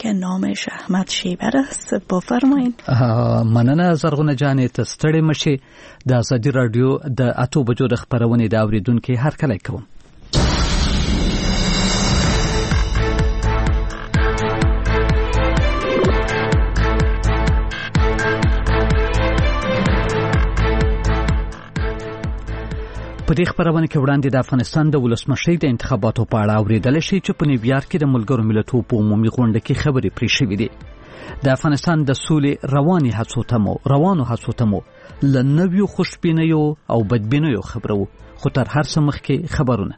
که نامش احمد شیبر است. بفرمایید. مننه زرغونه جانې ته ستړې مشي. د ازادي رادیو د 8 بجو د خبرونې د اوریدونکو هر کله کوم. په دې خبرونه کې وړاندې د افغانستان د ولسمشرۍ د انتخاباتو په اړه اوریدل شي چې په نیویارک کې د ملګرو ملتونو په عمومي غونډه کې خبرې پرې شوې دي. د افغانستان د سولې روانو هڅو ته مو له نویو خوشبینیو او بدبینیو خبرو، خو تر هر څه مخکې خبرونه.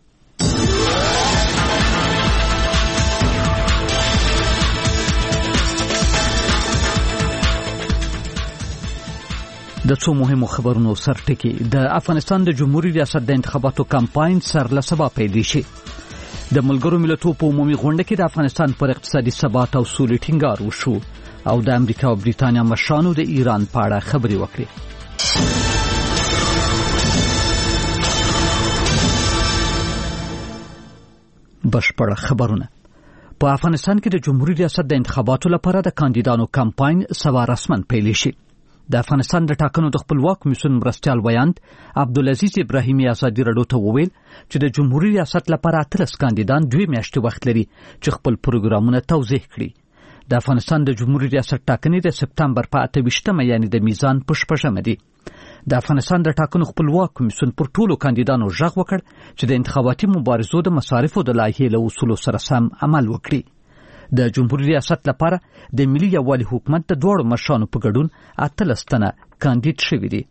د څو مهمو خبرونو سرټکی. د افغانستان د جمهوریت ریاست د انتخاباتو کمپاین سر له سبا پیل شي. د ملګرو ملتونو په عمومي غونډه کې د افغانستان پر اقتصادي ثبات او سولې ټینګار وشو او د امریکا او بریتانیا مشرانو د ایران په اړه خبرې وکړې. بشپړ خبرونه. په افغانستان کې د جمهوریت ریاست د انتخاباتو لپاره د کاندیدانو کمپاین سبا رسماً پیل شي. د افغانستان د ټاکنو د خپلواک کمیسیون مرستیال ویاند عبدالعزیز ابراهیمي ازادي رادیو ته وویل چې د جمهوریت ریاست لپاره 13 کاندیدان 2 میاشتې وخت لري چې خپل پروګرامونه توضیح کړي. د افغانستان د جمهوریت ریاست ټاکنې د سپتمبر په 28مه یعنی د میزان په 6مه دي. د افغانستان د ټاکنو خپلواک کمیسیون پر ټولو کاندیدانو ژغ وکړ چې د انتخاباتي مبارزو د مصارفو د لایحې له اصولو سره سم عمل وکړي. د جمهوریت ریاست لپاره د ملي یووالي حکومت د دوړو مشرانو په ګډون 18 تنه کاندید شوي دي.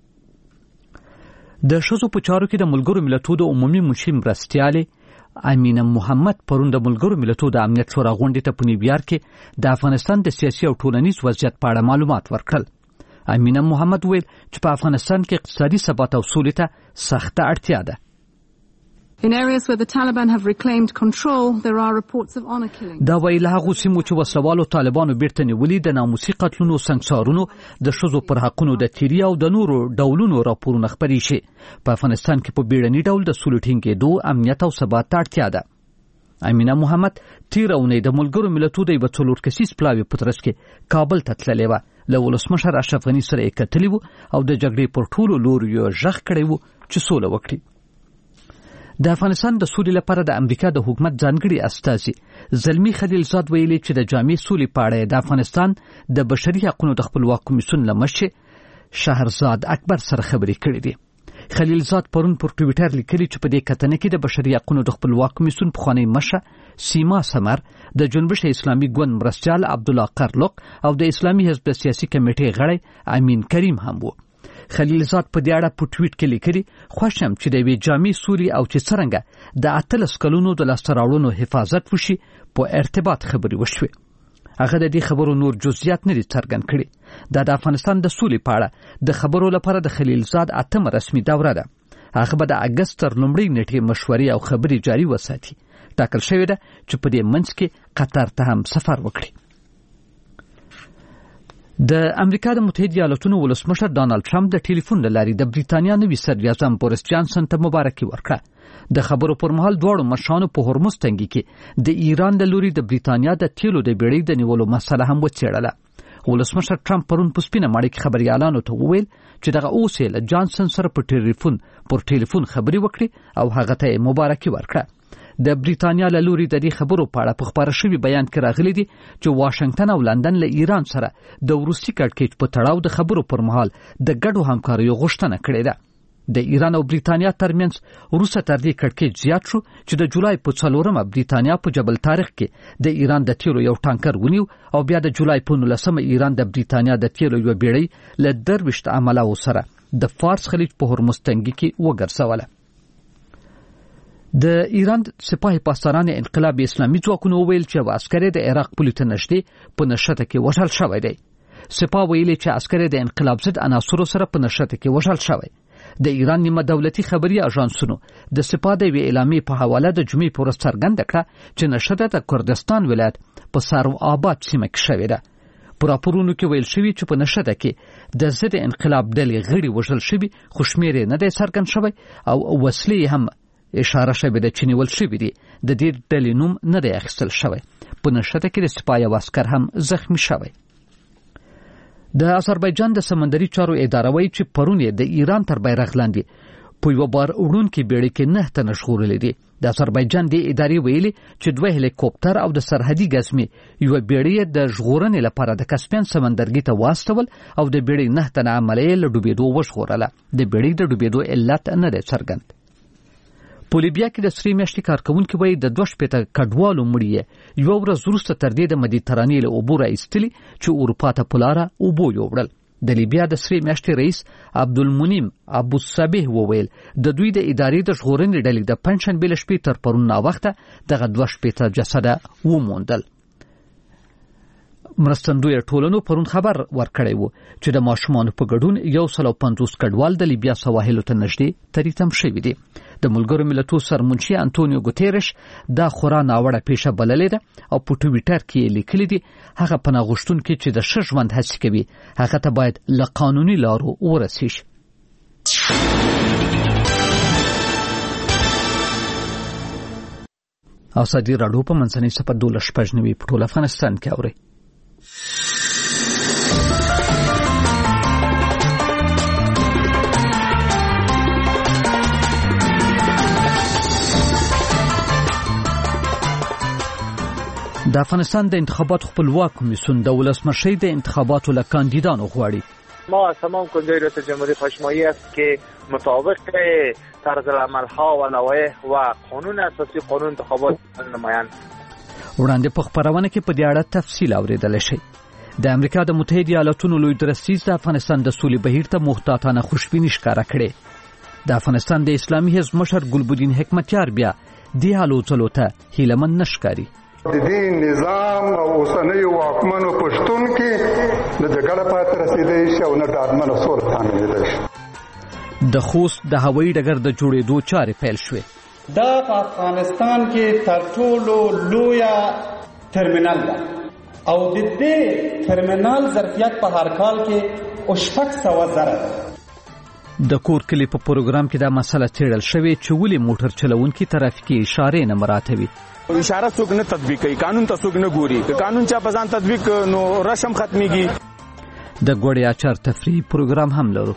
د ښځو په چارو کې د ملګرو ملتونو د عمومي منشي مرستیالې امینه محمد پرون د ملګرو ملتونو د امنیت شورا غونډې ته په نیویارک کې د افغانستان د سیاسي او ټولنیز وضعیت په اړه معلومات ورکړل. امینه محمد ویل چې په افغانستان کې اقتصادي ثبات او سولې ته سخته اړتیا ده. In areas where the Taliban have reclaimed control, there are reports of honor killings. دا ویل هغه سیمو چې وسوالو طالبانو بیرته نیولې د ناموسي قتلونو، سنگسارونو، د ښځو پر حقونو د تیری او د نورو ډولونو راپورونه خپرې شي. په افغانستان کې په بیړني ډول د سولې ټینګېدو، امنیت او ثبات ته اړتیا ده. امینه محمد تیر اونۍ د ملګرو ملتونو د 4 کسیز پلاوي په ترڅ کې کابل ته تللې وه. له ولسمشر اشرف غني سره یې کتلي وو او د جګړې پر ټولو لوریو ژغ کړی وو چې سوله وکړي. د افغانستان د سولې لپاره د امریکا د حکومت ځانګړي استازي زلمی خلیلزاد ویلي چې د جامع سولې په اړه د افغانستان د بشري حقوقو د خپلواک کمیسیون له مشر شهرزاد اکبر سره خبرې کړې دي. خلیلزاد پرون پر ټویټر لیکلي چې په دې کتنه کې د بشري حقوقو د خپلواک کمیسیون پخوانی مشر سیما سمر، د جنبش اسلامي ګوند مرستیال عبدالله قرلق او د اسلامي حزب سیاسي کمیټې غړی امین کریم هم وو. خلیلزاد په دې اړه په ټویټ کې لیکلي خوشم چې د یوې جامع سولې او چې څرنګه د 18 کلونو د لاسته راوړنو حفاظت وشي په ارتباط خبرې وشوې. هغه د دې خبرو نور جزئیات نه دي څرګند کړي. دا د افغانستان د سولې په اړه د خبرو لپاره د خلیلزاد 8مه رسمي دوره ده. هغه به د اګست تر لومړۍ نیټې مشورې او خبرې جاري وساتي. ټاکل شوې ده چې په دې منځ کې قطر ته هم سفر وکړي. د امریکا د متحده ایالاتونو ولسمشر ډانلډ ټرمپ د ټلیفون له لارې د بریتانیا نوي صدر اعظم بوریس جانسن ته مبارکي ورکړه. د خبرو پر مهال دواړو مشرانو په هرمز تنګي کې د ایران له لوري د بریتانیا د تیلو د بیړۍ د نیولو مسله هم وڅېړله. ولسمشر ټرمپ پرون په سپینه ماڼۍ کې خبريالانو ته وویل چې دغه اوس یې له جانسن سره په ټلیفون خبرې وکړي او هغه ته مبارکي ورکړه. د بریتانیا له لوري د دې خبرو په اړه په خبره شوی بیان کې راغلي دي چې واشنگټن او لندن له ایران سره د روسي کړکېچ په تړاو د خبرو پر مهال د ګډو همکاریو غوښتنه کړې ده. د ایران او بریتانیا ترمنځ وروسته تر دې کړکېچ زیات شو چې د جولای په 4مه بریتانیا په جبل طارق کې د ایران د تیلو یو ټانکر ونیو او بیا د جولای په 19مه ایران د بریتانیا د تیلو یو بیړۍ له 23 عملاو سره د فارس خلیج په هرمز تنګي کې وګرځوله. د ایران سپاه پاسداران انقلاب اسلامي ځواکونو ویل چې عسکر د عراق پولیس ته نږدې په نشته کې وژل شوی دی. سپاه ویلي چې عسکر د انقلاب ضد عناصرو سره په نشته کې وژل شوی. د ایران نیمه دولتي خبري اژانسونو د سپاه د وی اعلامیې په حواله د جمعې پر ورځ څرګنده کړه چې نشته د کردستان ولایت په سارو آباد سیمه کې شوې ده. په راپورونو کې ویل شوی چې په نشته کې د ضد انقلاب ډلې غړي وژل شوي، خو شمېر نه دی څرګند شوی او وسلې هم اشاره شوی د چنیول شوی دي. د دې ډلې نوم نه دی اخیستل شوی. په نښته کې د سپاه یو عسکر هم زخمی شوی. د آذربایجان د سمندري چارو اداره وایي چې پرون یې د ایران تر بیرغ لاندې په یو بار وړونکي بیړۍ کې 9 تنه ژغورلي دي. د آذربایجان د ادارې ویلي چې 2 هلیکوپټر او د سرحدي ګزمې یو بیړۍ د ژغورنې لپاره د کسپین سمندرګي ته واستول او د بیړۍ 9 تنه عملیه له ډوبېدو وژغورله. د بیړۍ د ډوبېدو علت نه دی څرګند. په لیبیا کې د 3 میاشتې کارکونکي وایي د 2 کډوالو مړي یو ورځ وروسته تر دې د مدیترانې له اوبو راایستلي چې اروپا ته په لاره اوبو یوړل. د لیبیا د 3 میاشتې رئیس عبدالمنیم ابو صبیح وویل د دوی د ادارې د ژغورنې ډلې د پنځشنبې له شپې تر پرون ناوخته دغه 2 جسده وموندل. مرستندوی ټولنو پرون خبر ورکړی و چې د ماشومانو په ګډون 150 کډوال د لیبیا سواحلو ته نږدې تریتم شوي دي. د ملګرو ملتونو سرمنشي انټونیو ګوتيرش دا خورا ناوړه پیښه بللې ده او په ټویټر کې لیکلي دي هغه پناه غوښتونکي چې د ښه ژوند هڅه کوي هغه ته باید له قانوني لارو ورسي شي. او صدی راډیو په منځنۍ صفه 12 په ټول افغانستان کې اوري. د افغانستان د انتخاباتو خپلواک کمیسیون د ولسمشری د انتخاباتو له کاندیدانو غواړي ما از تمام کنجای ریاست جمهوری خواهشمایی است که مطابق طرز العملها و نوایح و قانون اساسی قانون انتخابات نمایند. وړاندې په خبرونه کې په دې اړه تفصیل اوریدل شي. د امریکا د متحده ایالاتونو لوی درستیز د افغانستان د سولې بهیر ته محتاطانه خوشبیني ښکاره کړې. د افغانستان د اسلامي حزب مشر ګلبدین حکمتیار بیا د هلو ځلو ته هیلمن نشکاري. د دې نظام او اوسنیو واکمنو پښتون کې د جګړه پاتې رسیدای شي او نه ډاډمنه سوله تامینېدای شي. د خوست د هوایي ډګر د جوړېدو چارې پیل شوې. دا په افغانستان کې تر ټولو لویه ترمینل ده او د دې ترمینل ظرفیت په هر کال کې 600 زره ده. د کور کلی په پروګرام کې دا مسله څېړل شوې چې ولې موټر چلوونکي ترافیکي اشارې نه مراعاتوي. اشاره څوک نه تطبیق کوي، قانون ته څوک نه ګوري. که قانون چا په ځان تطبیق نو رشم ختميږي. د ګوړې اچار تفریحي پروګرام هم لرو.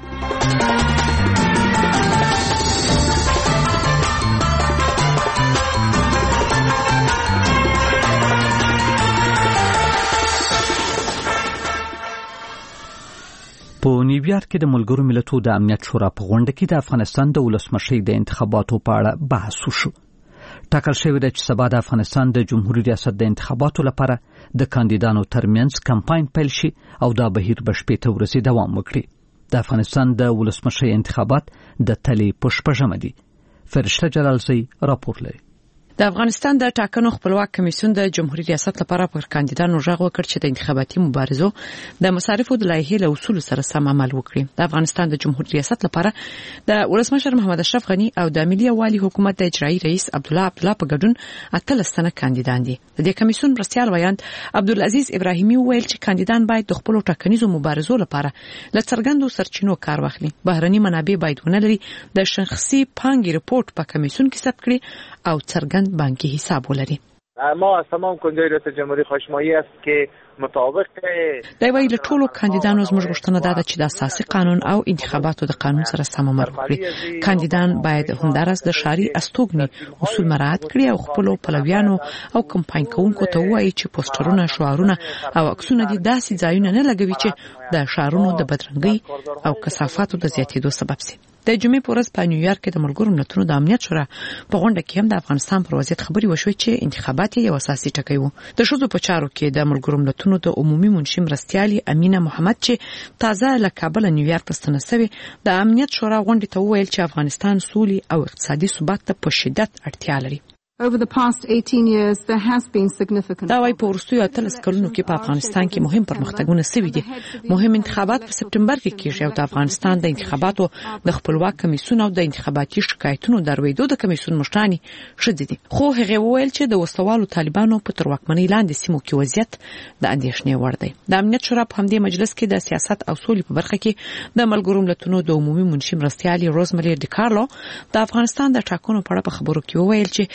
په نیویارک کې د ملګرو ملتونو د امنیت شورا په غونډه کې د افغانستان د ولسمشری د انتخاباتو په اړه بحث وشو. ټاکل شوی دی چې سبا د افغانستان د جمهوریت ریاست د انتخاباتو لپاره د کاندیدانو ترمنځ کمپاین پیل شي او دا بهیر به 8 ورځې دوام وکړي. د افغانستان د ولسمشری انتخابات د تلې په 6 دي. فرشته جلالزی راپور لري. د افغانستان د ټاکنو خپلواک کمیسیون د جمهوریت ریاست لپاره پر کاندیدانو غږ وکړ چې د انتخاباتي مبارزو د مصارفو د لایحې له اصول سره سم عمل وکړي. د افغانستان د جمهوریت ریاست لپاره د ولسمشر محمد اشرف غنی او د ملي والي حکومت د اجرایي رئیس عبدالله په ګډون 18 تنه کاندیدان دي. د دې کمیسیون مرستیال ویاند عبدالعزیز ابراهیمي ویل چې کاندیدان باید د خپل ټاکنیزو مبارزو لپاره له څرګندو سرچینو کار واخلي. بهرني منابع باید ونلري. د شخصي پانګې رپورت په کمیسیون کې ثبت کړي او څرګند بانکي حساب ولري. ما از تمام کنجای ریاست جمهوری خواهشمایی است که مطابق د ویل ټولو کاندیدانو زموږ غوښتنه ده چې د اساسي قانون او انتخاباتو د قانون سره سم عمل وکړي. کاندیدان باید همدارس د شاري استوګنې اصول مراعات کړي او خپل پلویانو او کمپاین کوونکو ته وایي چې پوسټرونه، شعارونه او عکسونه دي داسې ځایونه نه لګوي چې د شهرونو د بدرنګۍ او کثافاتو د زیاتېدو سبب شي. د جمعې په ورځ په نیویارک کې د ملګرو ملتونو د امنیت شورا په غونډه کې هم د افغانستان پر وضعیت خبري وشوې چې انتخابات یو اساسي ټکی وو. د ښځو په چارو کې د ملګرو ملتونو د عمومي منشي مرستیالي امینه محمد چې تازه له کابل نیویارک ته ستنه شوې د امنیت شورا غونډې ته وویل چې افغانستان سولې او اقتصادي ثبات ته په شدت اړتیا لري. Over the past 18 years, there has been significant. دا وايي په ورستیو 13 کلونو کې په افغانستان کې مهم پرمختګونه شوي دي. مهم انتخابات په سپټمبر کې کیږي او د افغانستان د انتخاباتو د خپلواک کمیسیون او د انتخاباتي شکایتونو درویدو د کمیسیون مشران شدي دي. خو هغه وویل چې د وسوالو طالبانو په تر واکمنۍ لاندې سیمو کې وضعیت د اندېښنې وړ دی. د امنیت شورا په همدې مجلس کې د سیاست او سولې په برخه کې د ملګرو ملتونو د عمومي منشي مرستیالي روزمری ډیکارلو د افغانستان د ټاکنو په اړه په خبرو کې وویل چې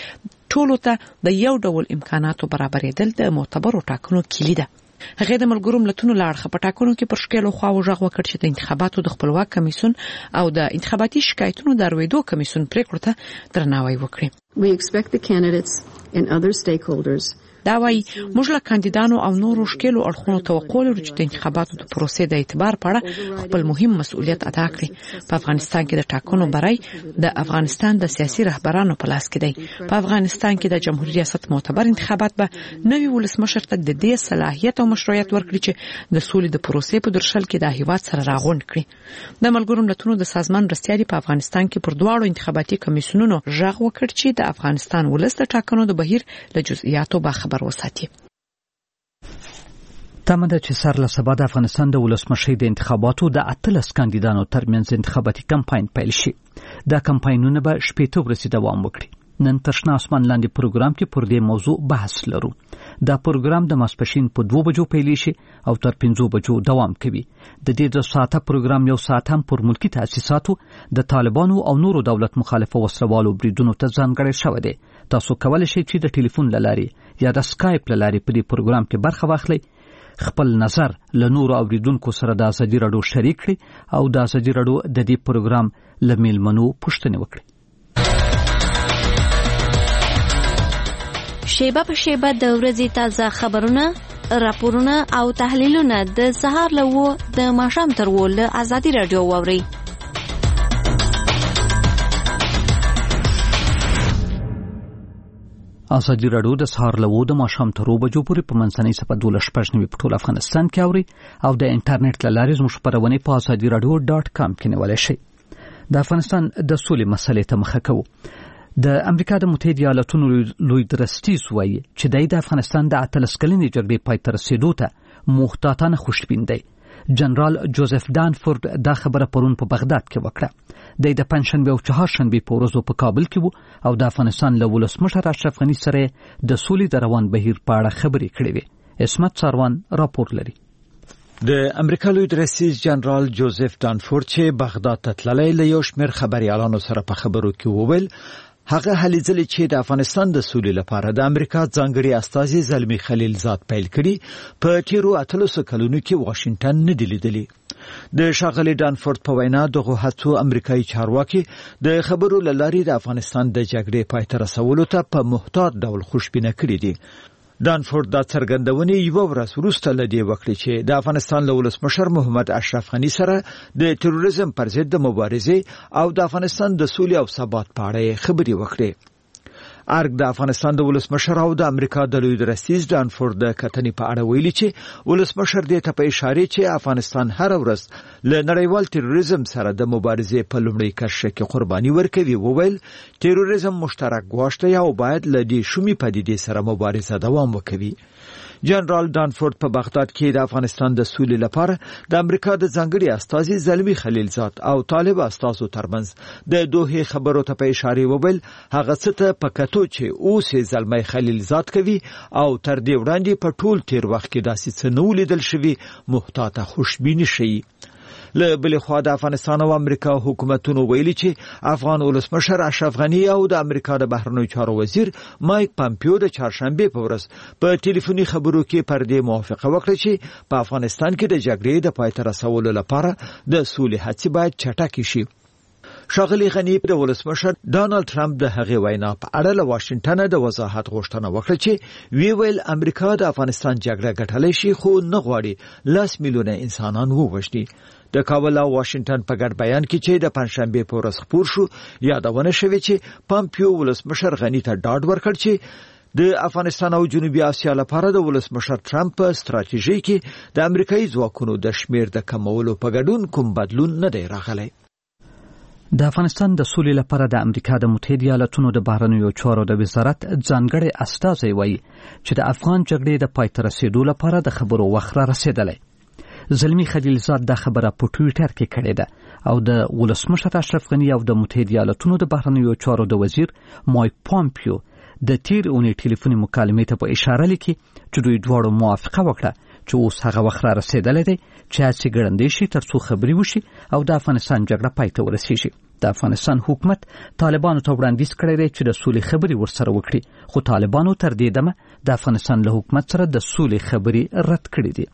ټولو ته د یو ډول امکاناتو برابرېدل د معتبرو ټاکنو کلی ده. هغه د ملګرو ملتونو لاړه په ټاکنو کې پر شکل خو وژغ وکړ چې د انتخاباتو د خپلواک کمیسیون او د انتخاباتي شکایتونو د ارویدو کمیسیون پریکړو ته درناوی وکړي. We expect the candidates and other stakeholders دا وايي موږ له کاندیدانو او نورو شکلو اړخونو توقع لرو چې د انتخاباتو د پروسې د اعتبار په اړه خپل مهم مسؤلیت ادا کړي. په افغانستان کې د ټاکنو برای د افغانستان د سیاسي رهبرانو په لاس کې دی. په افغانستان کې د جمهوریت ریاست معتبر انتخابات به نوي ولسمشر ته د دې صلاحیت او مشروعیت ورکړي چې د سولې د پروسې په درشل کې د هیواد سره راغونډ کړي. د ملګرو ملتونو د سازمان رسیاري په افغانستان کې پر دواړو انتخاباتي کمیسیونونو ژغ وکړ چې د افغانستان ولس د ټاکنو د بهیر له جزئیاتو خبر وساتي. تمه ده چې سر له سبا د افغانستان د ولسمشۍ د انتخاباتو د 18 کاندیدانو ترمنځ انتخاباتي کمپاین پیل شي. دا کمپاینونه به 18 ورځې دوام وکړي. نن تر شنه اسمان لاندې پروګرام کې پر دې موضوع بحث لرو. دا پروګرام د ماسپښین په 2 بجو پیل شي او تر 5 بجو دوام کوي. د دې 2 ساعته پروګرام یو ساعت هم پر ملکی تاسیساتو د طالبانو او نورو دولت مخالفو وسلوالو بریدونو ته ځانګړی شوی دی. تاسو کولای شئ چې د ټلیفون لارې یا د سکایپ لارې په دې پروګرام کې برخه واخلئ. خپل نظر له نورو اوریدونکو سره د ازادي رادیو شریک کړئ او د ازادي رادیو د دې پروګرام له میلمنو پوښتنه وکړئ. شیبه په شیبه د ورځې تازه خبرونه، راپورونه او تحلیلونه د سهار له 9 د ماښام تر 10 له ازادي رادیو واورئ. ازادي رادیو د سهار له 9 د ماښام تر 10 بجو پورې په منځنۍ صفحه 12 په ټول افغانستان کې اوري او د انټرنیټ له لارې زموږ خبرونه په azadiradio.com کې نیولای شئ. د افغانستان د سولې مسلې ته مخه کوو. د امریکا د متحده ایالاتونو لوی درستیز وایي چې د افغانستان د 18 کلنې جګړې پای ته رسیدو ته محتاطانه خوشبین دی. جنرال جوزف دانفورد دا خبره پرون په بغداد کې وکړه. د پنځشنبه او چهارشنبه په ورځو په کابل کې وو او د افغانستان له ولسمشر اشرف غنی سره د سولې د روان بهیر په اړه خبرې کړې وې. اسمت ساروان راپور لري. د امریکا لوی درستیز جنرال جوزف دانفورد چې بغداد ته تللی له یو شمېر خبريالانو سره په خبرو کې وویل هغه هلې ځلې چې د افغانستان د سولې لپاره د امریکا ځانګړي استازي زلمی خلیلزاد پیل کړي په تیرو 18 کلونو کې واشنگټن نه دی لیدلی. د شاغلي دانفورد په وینا دغه هڅو امریکایي چارواکي د خبرو لارې د افغانستان د جګړې پای ته رسولو ته په محتاط ډول خوشبینه کړي دي. دانفورد دا څرګندونه یو ورځ وروسته لدی وکړي چې د افغانستان له ولسمشر محمد اشرف غنی سره د تروریزم پر ضد د مبارزې او د افغانستان د سولې او ثبات په اړه خبرې وکړي. ارګ د افغانستان د ولسمشر او د امریکا د لوی درستیز دانفورد د کتنې په اړه ویلي چې ولسمشر دې ته په اشاره چې افغانستان هر ورځ له نړیوال تروریزم سره د مبارزې په لومړي کرښه کې قرباني ورکوي. وویل تروریزم مشترک ګواښ دی او باید له دې شومې پدیدې سره مبارزه دوام وکړي. جنرال دانفورد په بغداد کې د افغانستان د سولې لپاره د امریکا د ځانګړي استازي زلمی خلیلزاد او طالب استازو ترمنځ د دوه خبرو ته په اشاره وویل هغه څه ته پکاتو چې اوس زلمی خلیلزاد کوي او تر دې وړاندې په ټول تیر وخت کې داسې څه نه ولیدل شوی محتاطه خوشبیني شي. له بل خوا د افغانستان او امریکا حکومتونو ویلي چې افغان ولسمشر اشرف غنی او د امریکا د بهرنیو چارو وزیر مایک پامپیو د چهارشنبه په ورځ په ټلیفوني خبرو کې پر دې موافقه وکړه چې په افغانستان کې د جګړې د پای ته رسولو لپاره د سولې هڅې باید چټکې شي. شاغلي غنی د ولسمشر ډانلډ ټرمپ د هغې وینا په اړه له واشنگټن د وضاحت غوښتنه وکړه چې ویل امریکا د افغانستان جګړه ګټلای شي خو نه غواړي 10 میلیونه انسانان ووژني. د کابل او واشنگټن په ګډ بیان کې چې د پنځشنبه په ورځ خبر شو یادونه شوې چې پامپیو ولسمشر غنی ته ډاډ ورکړ چې د افغانستان او جنوبي اسیا لپاره د ولسمشر ټرمپ په ستراتیژي کې د امریکایي ځواکونو د شمیر د کمولو په ګډون کوم بدلون نه دی راغلی. د افغانستان د سولې لپاره د امریکا د متحده ایالاتونو د بهرنیو چارو د وزارت ځانګړي استازی وایي چې د افغان جګړې د پای ته رسیدو لپاره د خبرو وخت را رسیدلی. زلمی خلیلزاد دا خبره په ټویټر کې کړې ده او د ولسمشر اشرف غنی او د متحده ایالاتونو د بهرنیو چارو د وزیر مایک پامپیو د تیر اونۍ ټلیفوني مکالمې ته په اشاره لیکي چې دوی دواړو موافقه وکړه چې اوس هغه وخت را رسیدلی دی چې هڅې ګړندۍ شي تر څو خبرې وشي او د افغانستان جګړه پای ته ورسیږي. د افغانستان حکومت طالبانو ته وړاندیز کړی دی چې د سولې خبرې ورسره وکړي، خو طالبانو تر دې دمه د افغانستان له حکومت سره د سولې خبرې رد کړې دي.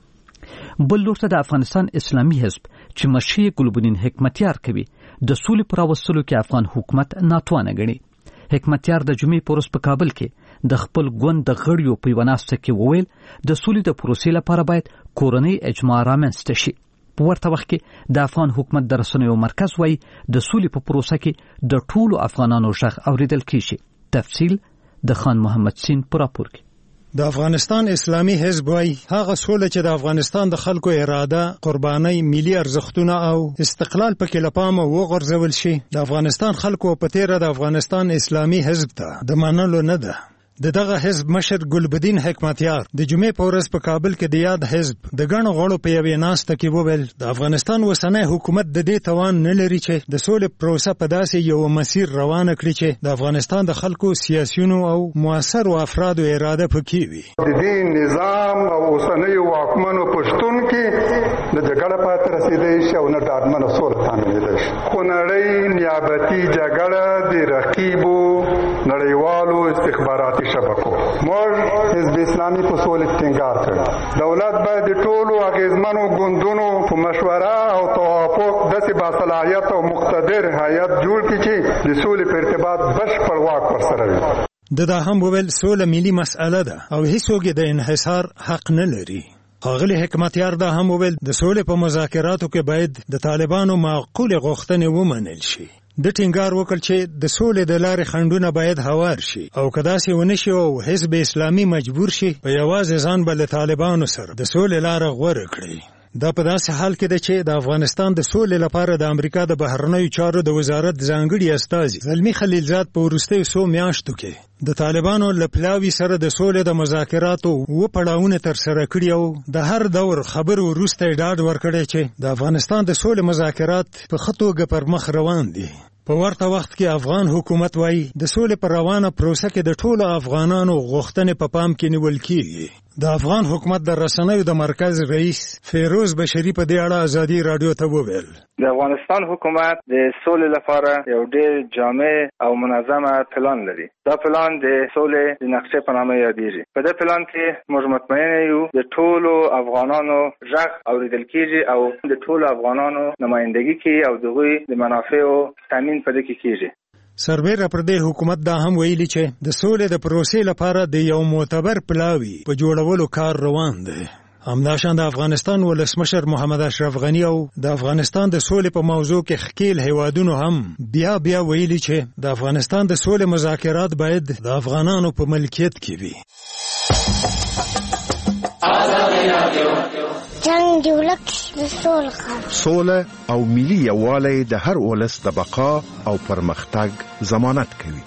بل لور ته د افغانستان اسلامي حزب چې مشر ګلبدین حکمتیار کوي د سولې پر راوستلو کې افغان حکومت ناتوانه ګڼي. حکمتیار د جمعې په ورځ په کابل کې د خپل ګوند د غړیو په یوه ناسته کې وویل د سولې د پروسې لپاره باید کورنۍ اجماع رامنځته شي. په ورته وخت کې د افغان حکومت د رسنیو مرکز وایي د سولې په پروسه کې د ټولو افغانانو غږ اوریدل کیږي. تفصیل د خان محمد سین په راپور کې. د افغانستان اسلامي حزب وايي هغه سوله چې د افغانستان د خلکو اراده، قرباني، ملي ارزښتونه او استقلال پکې لپاره وغورځول شي د افغانستان خلکو په تیره د افغانستان اسلامي حزب ته د منلو نه ده. دغه حزب مشر ګلبدین حکمتیار د جمعې په ورځ په کابل کې د یاد حزب د ګڼو غړو په یوې ناسته کې وویل د افغانستان اوسنی حکومت د دې توان نه لري چې د سولې پروسه په داسې یو مسیر روانه کړي چې د افغانستان د خلکو سیاسيونو او موثرو افرادو اراده پکې وي. د دې نظام او اوسنی واکمنو پښتون کې د جګړه پاتې رسیدای شي او نه ډاډمنه سوله تامینېدای شي. خو نړۍ نیابتي جګړه د رقیبو نړیوالو استخباراتي شبکو موږ حزب اسلامي په سولې ټینګار کړی. دولت باید د ټولو اغیزمنو ګوندونو په مشوره او توافق داسې باصلاحیت او مقتدر هیئت جوړ کړي چې د سولې په ارتباط بشپړ واک ورسره وي. دا هم وویل سوله ملي مسأله ده او هیڅوک د انحصار حق نه لري. ښاغلی حکمتیار دا هم وویل د سولې په مذاکراتو کې باید د طالبانو معقولې غوښتنې ومنل شي. د ټینګار وکړ چې د سولې د لارې خنډونه باید هوار شي او که داسې ونه شي او حزب اسلامي مجبور شي په یوازې ځان به له طالبانو سره د سولې لاره غوره کړي. دا په داسې حال کې ده چې د افغانستان د سولې لپاره د امریکا د بهرنیو چارو د وزارت ځانګړي استازي زلمی خلیلزاد په وروستیو څو میاشتو کې د طالبانو له پلاوي سره د سولې د مذاکراتو پړاوونه ترسره کړي او د هر دور خبرو وروسته ډاډ ورکړی چې د افغانستان د سولې مذاکرات په ښه توګه پر مخ روان دي. په ورته وخت کې افغان حکومت وايي د سولې پر روانه پروسه کې د ټولو افغانانو غوښتنې په پام کې نیول کیږي. د افغان حکومت د رسنیو د مرکز رئیس فیروز بشری په دې اړه ازادي رادیو ته وویل د افغانستان حکومت د سولې لپاره یو ډېر جامع او منظمه پلان لري. دا پلان د سولې د نقشې په نامه یادېږي. په دې پلان کې موږ مطمئن یو د ټولو افغانانو غږ اوریدل کیږي او د ټولو افغانانو نمائندګي کوي او دغوی د منافعو تامین په دې کې کیږي. سربېره پر دې حکومت دا هم ویلي چې د سولې د پروسې لپاره د یو معتبر پلاوي په جوړولو کار روان دی. همداشان د افغانستان ولسمشر محمد اشرف غنی او د افغانستان د سولې په موضوع کې ښکیل هیوادونو هم بیا ویلي چې د افغانستان د سولې مذاکرات باید د افغانانو په ملکیت کې وي. جنگ جوړک سوله او ملي یووالی د هر ولس د بقا او پرمختګ ضمانت کوي.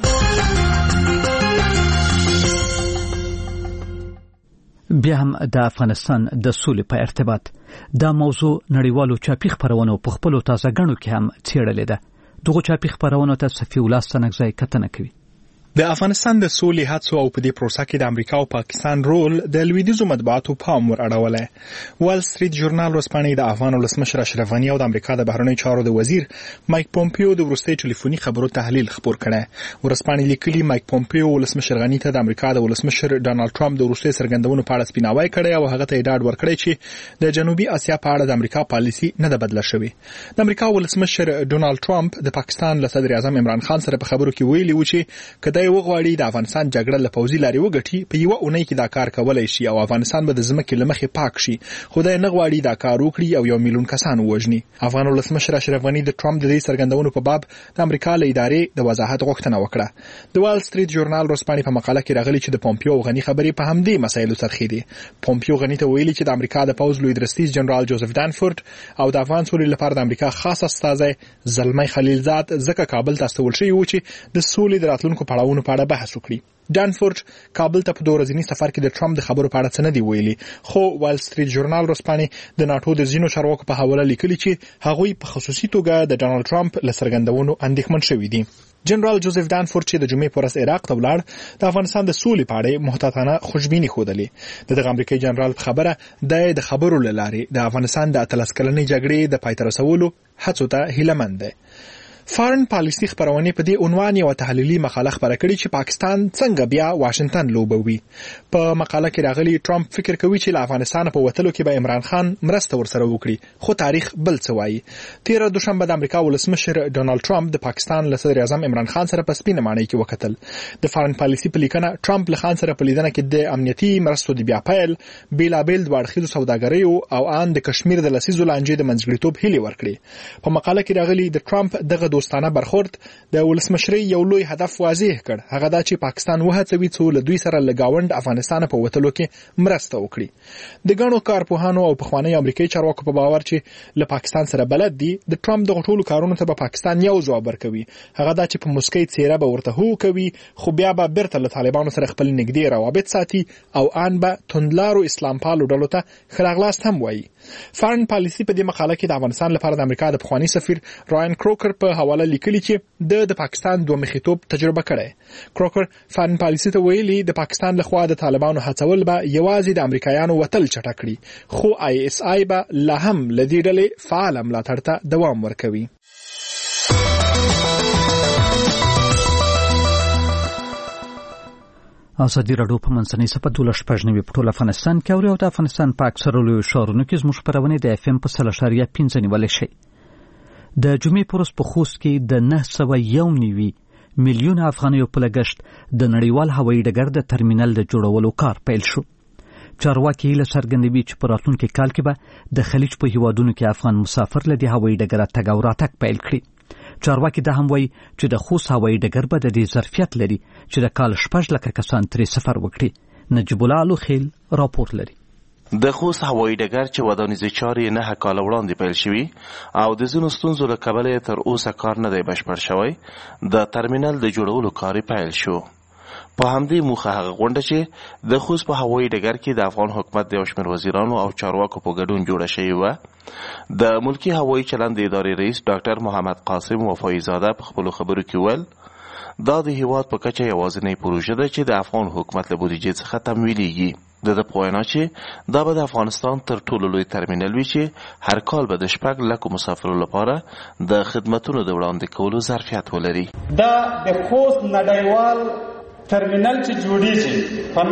بیا هم د افغانستان د سولې په ارتباط دا موضوع نړیوالو چاپی خبرونو په خپلو تازه غنو کې هم څېړلې ده. دغه چاپی خبرونو ته صفي الله سنگزای کتنه کوي. د افغانستان د سولې هڅو او په دې پروسه کې د امریکا او پاکستان رول د لویدیځو مطبوعاتو پام ور اړولای. وال سټریټ ژورنال ورسپانې د افغان ولسمشر اشرف غنی او د امریکا د بهرنیو چارو د وزیر مایک پومپیو د وروستي ټلیفوني خبرو تحلیل خبر کړي. ورسپانې لیکلي مایک پومپیو ولسمشر غنی ته د امریکا د ولسمشر ډانلډ ټرمپ د وروستي سرګندونو په اړه سپیناوی کړي او هغه ته ډاډ ورکړي چې د جنوبي اسیا په اړه د امریکا پالیسی نه ده بدله شوې. د امریکا ولسمشر ډونالد ټرمپ د پاکستان له صدر اعظم عمران خان سره په خبرو کې ویلي و چې کدی وغواړي د افغانستان جګړه له پوځي لارې وګټي په یو اونۍ کې دا کار کولای شي او افغانستان به د ځمکې لمخې پاک شي. خدای نه غواړي دا کار وکړي او 1 میلیون کسان ووژني. افغان ولسمشر اشرف غنی د ټرمپ د دې سرګندونو په باب د امریکا له ادارې د وضاحت غوښتنه وکړه. د وال سټریټ ژورنال ورسپانې په مقاله کې راغلي چې د پومپیو او غنی خبرې په همدې مسایلو څرخي دي. پومپیو غنی ته ویلي چې د امریکا د پوځ لوی درستیز جنرال جوزف دانفورد او د افغان سولې لپاره د امریکا خاص استازی زلمی خلیلزاد ځکه کابل ته استول شوی و چې د سولې د راتلونکو پړاو پړاوونو په اړه بحث وکړي. ډانفورد کابل ته په 2 ورځني سفر کې د ټرمپ د خبرو په اړه څه نه دی ویلي، خو وال سټریټ ژورنال ورځپاڼې د ناتو د ځینو چارواکو په حواله لیکلي چې هغوی په خصوصي توګه د ډانلډ ټرمپ له څرګندونو اندېښمن شوي دي. جنرال جوزف ډانفورد چې د جمعې په ورځ عراق ته ولاړ، د افغانستان د سولې په اړه محتاطانه خوشبیني ښودلې. دغه امریکایي جنرال په خبره د خبرو له لارې د افغانستان د 13 کلنې جګړې د پای ته رسولو هڅو ته هیلهمند دی. فارن پالیسي خبرونه په دې عنوان یو تحلیلي مقاله خبره کړې چې پاکستان څنګه بیا واشنگټن لوبوي. په مقاله کې راغلي ټرمپ فکر کوي چې له افغانستان په وتلو کې به عمران خان مرسته ورسره وکړي، خو تاریخ بل څه وایي. 13 دوشنبه د امریکا ولسمشر ډونالد ټرمپ د پاکستان له صدر اعظم عمران خان سره په سپینه ماڼۍ کې وکتل. د فارن پالیسي په لیکنه ټرمپ له خان سره په لیدنه کې د امنیتي مرستو د بیا پیل، بیلابل د اړخیزو سوداګریو او ان د کشمیر د لسیزو لانجې د منځګړیتوب هیلې ورکړي. په مقاله کې راغلي د ټرمپ دغه دوستانه برخورد د ولسمشرۍ یو لوی هدف واضح کړ، هغه دا چې پاکستان وهڅوي څو له دوی سره لګاوند افغانستان په وتلو کې مرسته وکړي. د ګڼو کارپوهانو او پخوانی امریکایي چارواکو په باور چې له پاکستان سره بلد دي، د ټرمپ د ټولو کارونو ته به پاکستان یو ځواب ورکوي، هغه دا چې په مسکی څیره به ورته هو کوي، خو بیا به بیرته له طالبانو سره خپل نږدې روابط ساتي او ان به توندلارو اسلام پالو ډلو ته خلاغلاست هم وایي. فارن پالیسي په دې مقاله کې د افغانستان لپاره د امریکا د پخوانی سفیر راین کروکر په حواله لیکلي چې د پاکستان دوه مخیتوب تجربه کړي. کروکر فارن پالیسي ته ویلي د پاکستان لخوا د طالبانو هڅول به یوازې د امریکایانو وتل چټک کړي، خو آی اس آی به لا هم لدې ډلې فعال ملاتړ ته دوام ورکوي. ازادي راډیو په منځنۍ صفحه 12 په ټول افغانستان کې او د افغانستان په اکثره لویو ښارونو کې زموږ خپرونې د اف ام په 3.5 نیولې شي. د جمعې په ورځ په خوست کې د 991 میلیون افغانیو په لګښت د نړیوال هوایي ډګر د ترمینل د جوړولو کار پیل شو. چارواکي له څرګندوي چې په راتلونکي کال کې به د خلیج په هیوادونو کې افغان مسافر له هوایي ډګر تګ او راتګ پیل کړي. چارواکي دا هم وایي چې د خوست هوایي ډګر به د دې ظرفیت لري چې د کال 6 لکه کسان ترې سفر وکړي. نجیب الله لوخیل راپور لري. د خوست هوایي ډګر چې ودانیزي چارې 9 کال وړاندې پیل شوي او د ځینو ستونزو له کبله تر اوسه کار نه دی بشپړ شوی، د ترمینل د جوړولو کار پیل شو. په همدې موخه هغه غونډه چې د خوست په هوایي ډګر کې د افغان حکومت د یو شمېر وزیرانو او چارواکو په ګډون جوړه شوې وه. د ملکی هوایي چلند ادارې رئیس ډاکټر محمد قاسم وفایي زاده په خپلو خبرو کې ویل دا د هیواد په کچه یوازینۍ پروژه ده چې د افغان حکومت له بودیجې څخه تمویلیږي. د په وینا چې دا به د افغانستان تر ټولو لوی ترمینل وي چې هر کال به د 6 لکو مسافرو لپاره د خدمتونو د وړاندې کولو ظرفیت ولري. دا د خوست نړیوال ترمینل چې جوړیږي په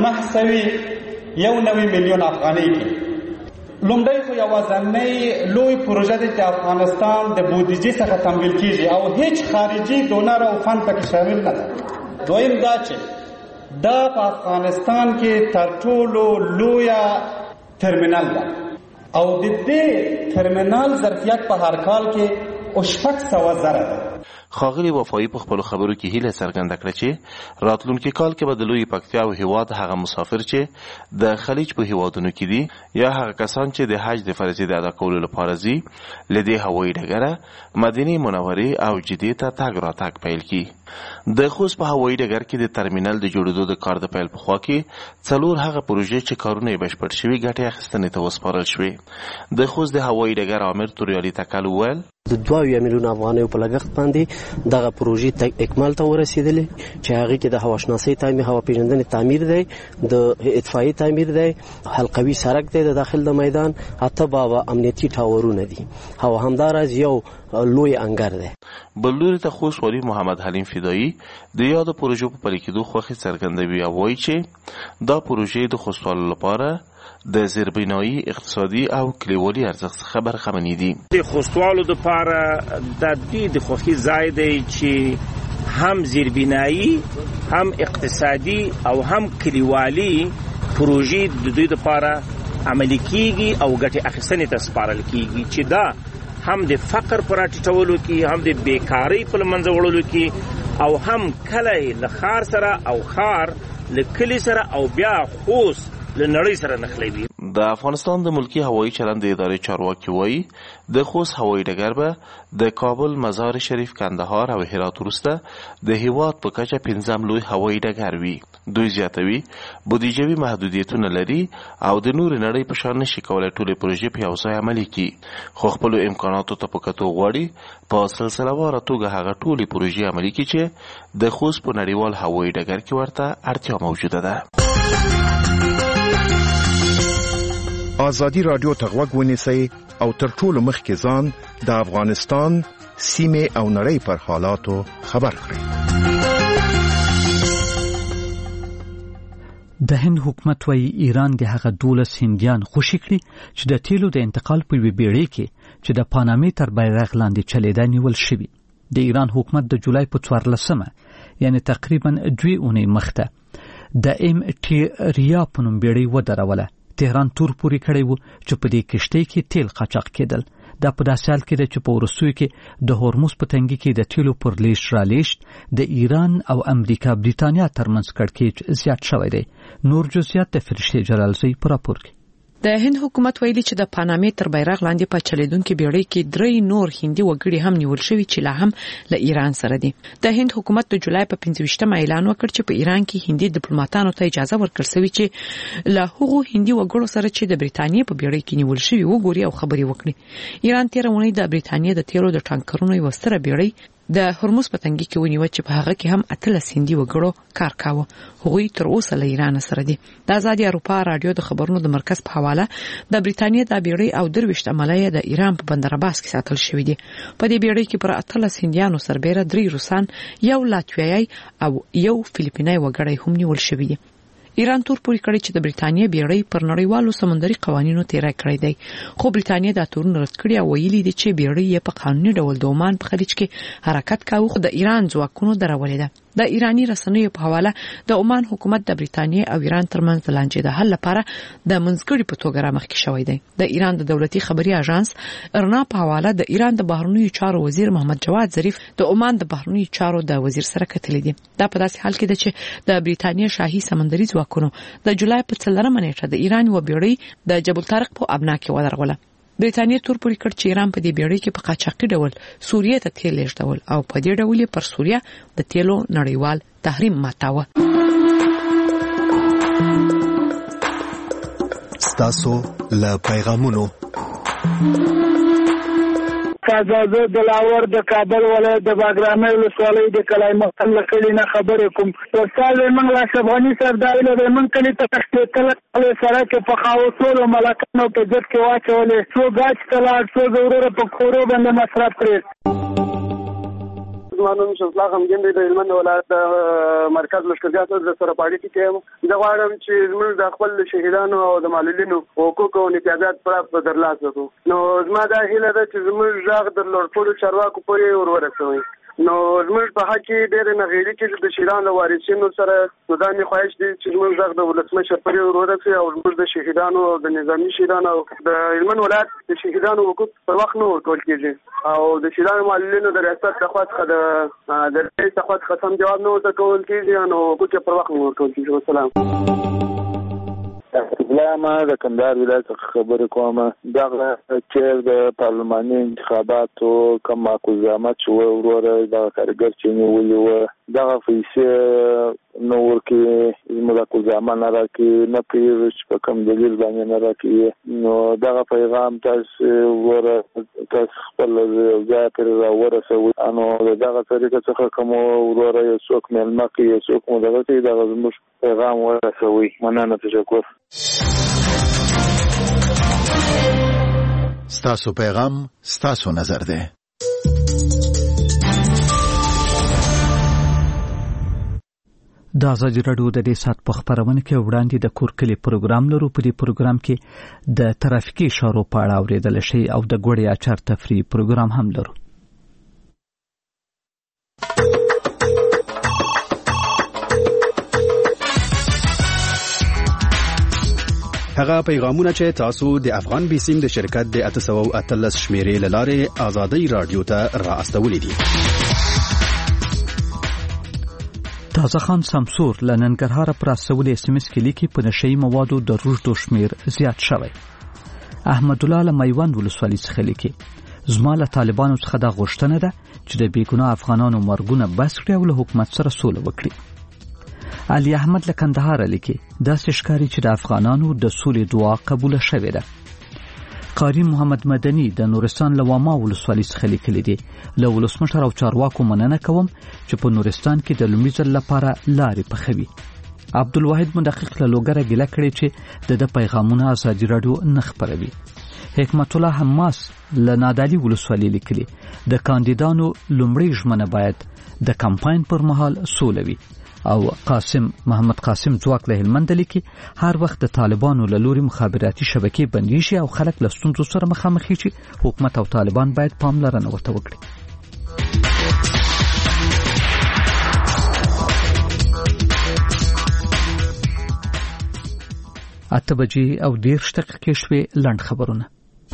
991 میلیون افغانۍ کې لومړی خو یوازینۍ لوی پروژه ده چې افغانستان د بودیجې څخه تمویل کیږي او هیڅ خارجي ډونر او فند پکې شامل نه ده. دویم دا چې دا په افغانستان کې تر ټولو لوی ترمینل ده او د دې ترمینل ظرفیت په هر کال کې 600 زره ده. ښاغلي وفایي په خپلو خبرو کې هیله څرګنده کړه چې راتلونکي کال کې به د لوی پکتیا او هیواد هغه مسافر چې د خلیج په هیوادونو کې دي یا هغه کسان چې د حج د فریضې د ادا کولو لپاره ځي له دې هوایي ډګره مدینې منورې او جدې ته تګ راتګ پیل کړي. د خوست په هوایي ډګر کې د ترمینل د جوړېدو د کار د پیل په خوا کې 4 هغه پروژې چې کارونه یې بشپړ شوي ګټې اخیستنې ته وسپارل شوې. د خوست د هوایي ډګر امیر توریالي تکل وویل د 2 میلیون افغانیو په لګښت باندې دغه پروژې اکمال ته ورسېدلې چې هغه کې د هواشناسۍ تعمیر، هوا پیژندنې تعمیر دی، د اطفائیې تعمیر دی، حلقوي سړک دی د داخل د میدان، 8 بابا امنیتي ټاورونه دي او همداراز یو لوی انګر دی. بل لوري ته خوست والي محمد حلیم فدایي د یادو پروژو په پلي کېدو خوښي څرګندوي او وایي چې دا پروژې د خوستوالو لپاره د زیربنایي اقتصادي او کلیوالي ارزښت څخه برخمنې دي. د خوستوالو لپاره د دې د خوښي ځای دی چې هم زیربنایي، هم اقتصادي او هم کلیوالي پروژې د دوی لپاره عملي کیږي او ګټې اخیستنې ته سپارل کیږي چې دا هم د فقر پر راټیټولو کې، هم د بیکارۍ په له منځه وړلو کې او هم کلی له ښار سره او ښار له کلي سره او بیا خوست له نړۍ سره نښلوي. د افغانستان د ملکی هوایي چلند ادارې چارواکي وایي د خوست هوایي ډګر به د کابل، مزار شریف، کندهار او هرات وروسته د هیواد په کچه 5م لوی هوایي ډګر وي. دوی زیاتوي بودیجوي محدودیتونه لري او د نور نړۍ په شان نشي کولای ټولې پروژې په یو ځای عملي کړي، خو خپل امکاناتو ته په کتو غواړي په سلسله‌واره توګه هغه ټولې پروژې عملي کړي چې د خوست په نړیوال هوایي ډګر کې ورته اړتیا موجوده ده. ازادي رادیو ته غوږ ونیسئ او تر ټولو مخکې ځان د افغانستان سیمه او نړۍ پر حالاتو خبر کړئ. د هند حکومت وايي ایران د هغه 12 هندیان خوشي کړي چې د تیلو د انتقال په بیړۍ کې چې د پانامې تر بیرغ لاندې چلیدا نیول شوی. د ایران حکومت د جولای په 14مه یعنی تقریبا 2 اونۍ مخته د ام ټي ریا په نوم بیړۍ ودروله. تهران تور پوری کړی وو چې په دې کشتۍ کې تیل قاچاق کېدل. دا په داسې حال کې ده چې په ورسوي کې د هورموز په تنګي کې د تیلو پر لیش را لیشت د ایران او امریکا بریتانیا ترمنځ کړکېچ زیات شوی دی. نور جزئیات د فرشته جلالزی پر راپور کې. د هند حکومت ویلي چې د پانامې تر بیرغ لاندې په چلیدونکو بیړۍ کې 3 نور هندي وګړي هم نیول شوي چې لا هم له ایران سره دي. د هند حکومت د جولای په 25مه اعلان وکړ چې په ایران کې هندي ډیپلوماټانو ته اجازه ورکړل شوې چې له هغو هندي وګړو سره چې د بریتانیې په بیړۍ کې نیول شوي وګوري او خبري وکړي. ایران تیر اونۍ د بریتانیې د تیلو د ټانکرونو یو ستره بیړۍ د هرمز په تنګي کې ونیو چې په هغه کې هم 18 هندي وګړو کار کاوه. هغوی تر اوسه له ایران سره دي. د آزادي اروپا رادیو د خبرونو د مرکز په حواله د بریتانیې د بیړۍ او 23 عملیه د ایران په بندر عباس کې ساتل شوې دي. په دې بیړۍ کې پر 18 هندیانو سربېره 3 روسان، یو لاتویایي او یو فلیپینای وګړی هم نیول شوی دي. ایران تور پوری کړی چې د بریتانیې بیړۍ پر نړیوالو سمندري قوانینو تیرا کړی دی، خو بریتانیې دا تورونه رد کړی او ویلي دي چې بیړۍ په قانوني ډول د عمان په خلیج کې حرکت کاوه، خو د ایران ځواکونو درولې ده. د ایرانی رسنیو په حواله د عمان حکومت د بریتانیې او ایران ترمنځ د لانجې د حل لپاره د منځګړي په توګه رامخکې شوی دی. د ایران د دولتي خبري اژانس ارنا په حواله د ایران د بهرنیو چارو وزیر محمد جواد ظریف د عمان د بهرنیو چارو د وزیر سره کتلې دي. دا په داسې حال کې ده چې د بریتانیې شاهي سمندري ځواکونو د جولای په 4مه نیټه د ایران و بیړۍ د جبل طارق په ابنا کې ودرغله. بریتانیې تور پوری کړ چې ایران په دې بیړۍ کې په قاچاقي ډول سوریه ته تیل لیږدول او په دې ډول پر سوریه د تیلو نړیوال تحریم ماتاوه. ستاسو له پیغامونو کازازه د لاور د کابل ولایت د باګرامي ولسوالۍ د کلای مختل کلی نه خبرې کوم. استاد موږ لا افغاني سردار له موږ کلی ته تختل سره کې په خاوصول ملکانو په جټ کې واچولې څو گاچ تلار څو ضرورت په کورو باندې مصرف کړی. زمانو شفلا غمجن د هلمند ولایت مرکز لشکریات د سره پاړی کې د غواړم چې زموږ د خپل شهیدانو او د معلولینو حقوق او امتیازات پراخ ترلاسه کړو. نو زما دا هیله ده چې زموږ ژغ د لوړپوړو چارواکو پورې ورورسوي. نو زموږ په حق کې ډېر نغېړي کې د شهیدانو وارثینو سره نو دا مې خواهش دی چې زموږ ژغ د ولسمشر پورې ورورسوي او زموږ د شهیدانو او د نظامي شهیدانو او د هلمند ولایت د شهیدانو حقوق پر وخت نه ورکول کېږي او د شهیدانو معلولینو د ریاست څخه د رئیس څخه سم جواب نه ورکول کېږي نو حقوق پر وخت نه ورکول کېږي. والسلام. ما د کندهار ولایت څخه خبرې کوم. دغه چې د پارلماني انتخاباتو کوم معقولات شو وروره د کارګر چې نیولې و دغه پیسې نور کې ملاقات زمان راکې نه پیښ په کوم دلیل باندې نه راکې. نو دغه پیغام تاسو خپل ځای پر ورسوي. انو دغه طریقه څخه کوم وروره یو څوک ملما کې یو څوک مو دغه زموږ پیغام ورسوي. مننه. تشکر. ستاسو پیغام ستاسو نظر ده. د ازادي راډیو د دې سات په خبرونه کې وړاندې د کورکلي پروګرام لرو. په دې پروګرام کې د ترافیکي اشارو په اړه اوریدل شي او د ګوړې اچار تفریح پروګرام هم لرو. هغه پیغامونه چې تاسو د افغان بیسیم د شرکت د 813 شمیرې لاره ازادي رادیو ته را استولې دي. تازه خان سمسور له ننګرهاره پر استولې SMS کې لیکي په نشئی موادو د روږدو شمیر زیات شوی. احمد الله له میوند ولسوالۍ څخه لیکي زما له طالبانو څخه دا غوښتنه ده چې د بیګناه افغانانو مرګونه بس کړي او له حکومت سره سوله وکړي. علي احمد له کندهار لیکي داسې ښکاري چې د افغانانو د سولې دعا قبوله شوې ده. قاری محمد مدني د نورستان له واما ولسوالۍ څخه لیکلي دي له ولسمشر او چارواکو مننه کوم چې په نورستان کې د لومړي ځل لپاره لارې پخوي. عبدالواحد مدقق له لوګره ګیله کړې چې د پیغامونه ازادي راډیو نه خپروي. حکمت الله حماس له نادعلي ولسوالۍ لیکلي د کاندیدانو لومړی ژمنه باید د کمپاین پر مهال سوله وي. او محمد قاسم ځواک له هلمند لیکي هر وخت د طالبانو له لوري مخابراتي شبکې بندي شي او خلک له ستونزو سره مخامخ شي، حکومت او طالبان باید پاملرنه ورته وکړي. 8 بجې او 10 دقیقې شوې. لنډ خبرونه.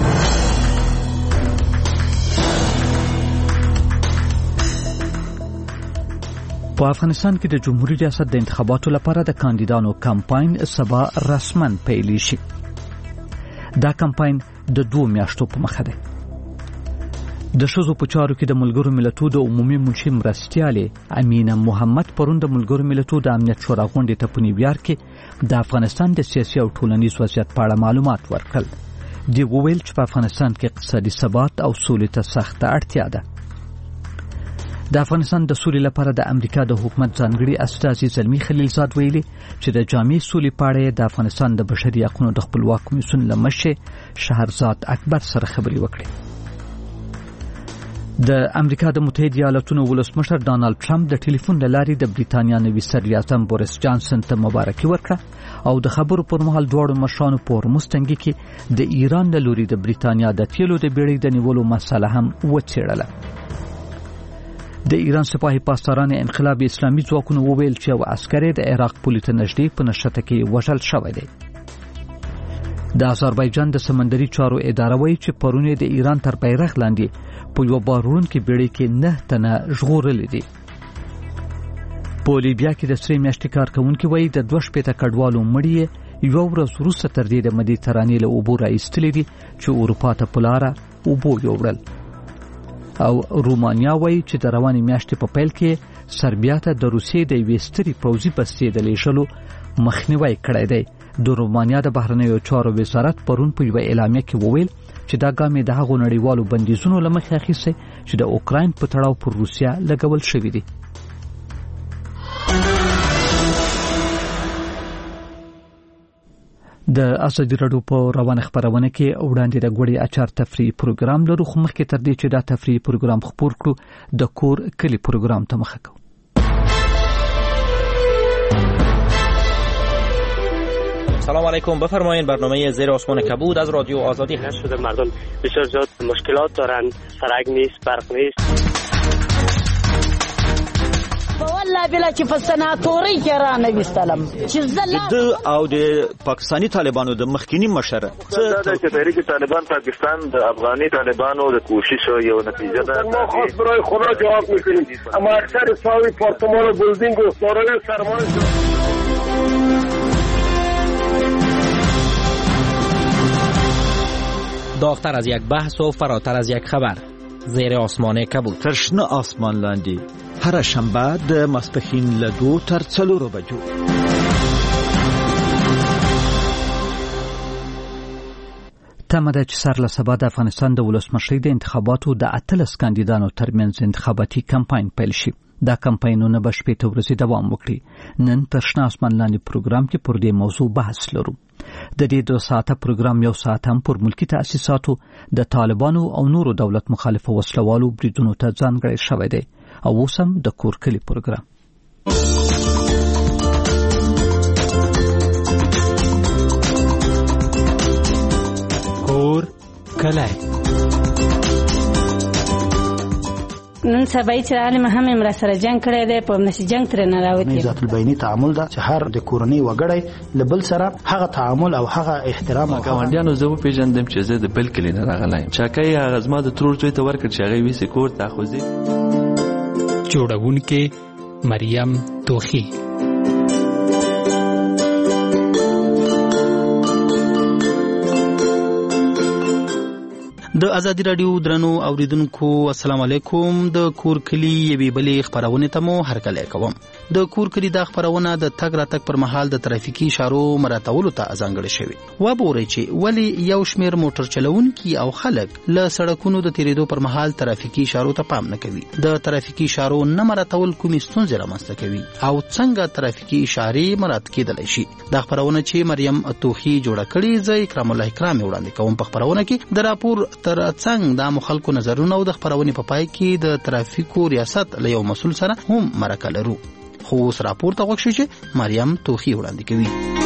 په افغانستان کې د جمهوریت ریاست د انتخاباتو لپاره د کاندیدانو کمپاین سبا رسمن پیل شي. دا کمپاین د 2 میاشتو په مخه ده. د ښځو په چارو کې د ملګرو ملتونو د عمومي منشي مرستیالې امینه محمد پرون د ملګرو ملتونو د امنیت شورا غونډې ته په نیویارک کې د افغانستان د سیاسي او ټولنیز وضعیت په اړه معلومات ورکړل. دی وویل چې په افغانستان کې اقتصادي ثبات او سولې ته سخته اړتیا ده. د افغانستان د سولې لپاره د امریکا د حکومت ځانګړي استازي زلمی خلیلزاد ویلي چې د جامع سولې په اړه د افغانستان د بشري حقوقو د خپلواک کمیسیون له مشر شهرزاد اکبر سره خبرې وکړې. د امریکا د متحده ایالاتونو ولسمشر ډانلډ ټرمپ د ټلیفون له لارې د بریتانیا نوي صدر اعظم بوریس جانسن ته مبارکي ورکړه او د خبرو پر مهال دواړو مشرانو په هرمز تنګي کې د ایران له لوري د بریتانیا د تیلو د بیړۍ د نیولو مسله هم وڅېړله. د ایران سپاهي پاسداران انقلاب اسلامي ځواکونو وویل چې یو عسکر د عراق پولې ته نږدې په نښته کې وژل شوی دی. د آذربایجان د سمندري چارو اداره وایي چې پرون د ایران تر بیرغ لاندې په یو بارونکي بیړۍ کې 9 تنه ژغورل دي. په لیبیا کې د 3 میاشتې کارکونکي وایي د 2 شپېته کډوالو مړي یو ورځ وروسته تر دې د مدیترانې له اوبو راایستلې دي چې اروپا ته په لاره اوبو یوړل. او رومانیا وایي چې د روانې میاشتې په پیل کې سربیا ته د روسیې د یوې سترې پوځي بستې د لیږلو مخنیوی کړی دی. د رومانیا د بهرنیو چارو وزارت پرون په یوه اعلامیه کې وویل چې دا ګام د هغو نړیوالو بندیزونو له مخې اخیستی چې د اوکراین په تړاو پر روسیا لګول شوي دي. د ازادي راډیو په روانه خبرونه کې وړاندې د غوړي اچار تفریحي پروګرام لرو، خو مخکې تر دې چې دا تفریحي پروګرام خپور کړو د کور کلی پروګرام ته مخه کوو. سلام علیکم، بفرمایید. برنامه زیر آسمان کبود از رادیو آزادی هست. شده مردم بسیار زیاد مشکلات دارند، سرک نیست، برق نیست. والله بلا چې په سناتوري کې را نوستلم چې د او د پاکستانی طالبانو د مخکینی مشر چې تحریک طالبان پاکستان د افغاني طالبانو د کوشش یو نتیجه ده. ما خاص برای خدا جواب میکنیم، اما اکثر ساوی پارتمان و بلدینگ و سارای سرمان داغتر از یک بحث و فراتر از یک خبر. زیر آسمان کبود. ترشنه آسمان لاندی هر شنبه د ماسپښین له 2 تر 4 بجو. تمه ده چې سر له سبا د افغانستان د ولسمشرۍ د انتخاباتو د 18 کاندیدانو ترمنځ انتخاباتي کمپاین پیل شي. دا کمپاینونه به 8 ورځې دوام وکړي. نن ترشنه آسمان لاندې پروګرام کې پر دې موضوع بحث لرو. د دې 2 ساعته پروګرام یو ساعت هم پر ملکی تأسیساتو د طالبانو او نورو دولت مخالف وسلوالو بریدونو ته ځانګړی شوی دی. او اوس هم د کور کلی پروګرام. کور کلی نن سبا چې عالم هم امر سره جنگ کړی دی، په نشي جنگ تر نه راوتی. ذات البینی تعامل ده چې هر د کورنۍ وګړی لبل سره هغه تعامل او هغه احترام. ګاونډیانو زه پیژندم چې زه د بل کلی نه راغلایم. چاکای هغه زما د ترور زوی ته ورکړ چې هغه ویسې کور ته خوځي. جوړونکې مریم توخی. د ازادي رادیو درنو اوریدونکو السلام علیکم. د کور کلی یوې بلې خبرونه ته مو هرکلی کوم. د کور کلی د خبرونه د تګ راتګ پر مهال د ترافیکي اشارو مراعاتولو ته ځانګړې شوی و. بوري چې ولی یو شمیر موټر چلونکي او خلک له سړکونو د تیریدو پر مهال ترافیکي اشارو ته پام نه کوي. د ترافیکي اشارو نه مراعاتول کومې ستونزې رامنځته کوي او څنګه ترافیکي اشارې مراعات کېدلی شي. د خبرونه چې مریم توخی جوړه کړې زه اکرام الله اکرام وړاندې کوم. په خبرونه کې د راپور تر څنګ د خلکو نظرونه او د خبرونې په پای کې د ترافیکو ریاست له یو مسول سره هم مرکه لرو. خو اوس راپور ته غوښتل چې مریم توخی وړاندې کوي.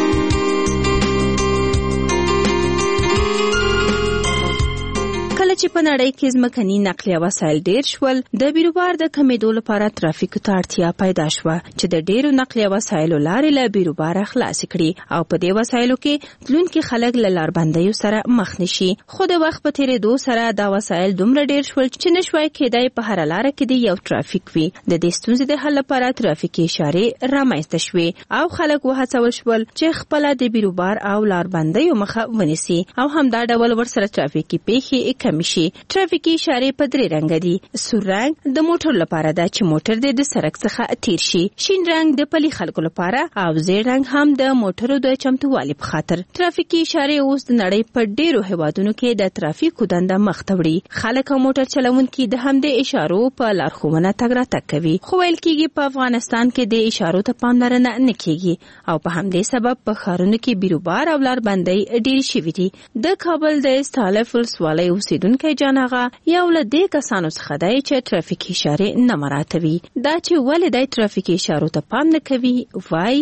کله چې په نړۍ کې ځمکني نقلیه وسایل ډیر شول د بیروبار د کمیدو لپاره ترافیک ته اړتیا پیدا شوه چې د ډیرو نقلیه وسایلو لارې له بیروبار خلاص کړي او په دې وسایلو کې تلونکي خلک له لاربندیو سره مخ نشي. خو د وخت په تیریدو سره دا وسایل دومره ډیر شول چې نشوای کېدای په هر لار کې د یو ترافیک وي. د دې ستونزې د حل لپاره ترافیکي اشارې رامنځته شوې او خلک وهڅول شول چې خپل د بیروبار او لاربندیو مخه ونیسي او همدا ډول ورسره ترافیکي پیښې کمیشي. ترافیکي اشارې په درې رنګ دي. سور رنګ د موټر لپاره ده چې موټر د سړک څخه تیر شي. شین رنګ د پلي خلکو لپاره او زیړ رنګ هم د موټرو د چمتووالي په خاطر. ترافیکي اشارې اوس د نړۍ په ډیرو هیوادونو کې د ترافیکو دنده مخ ته وړي. خلک او موټر چلونکي د همدې اشارو په لارښوونه تګ راتګ کوي. خو ویل کېږي په افغانستان کې د اشارو ته پاملرنه نه کېږي او په همدې سبب په ښارونو کې بیروبار او لاربندۍ ډېرې شوي دي. د کابل د استالف ولسوالۍ اوسیدونکی جان آغا یو له دې کسانو څخه دی چې ترافیکي اشارې نه مراعاتوي. دا چې ولې دی ترافیکي اشارو ته پام نه کوي وایي.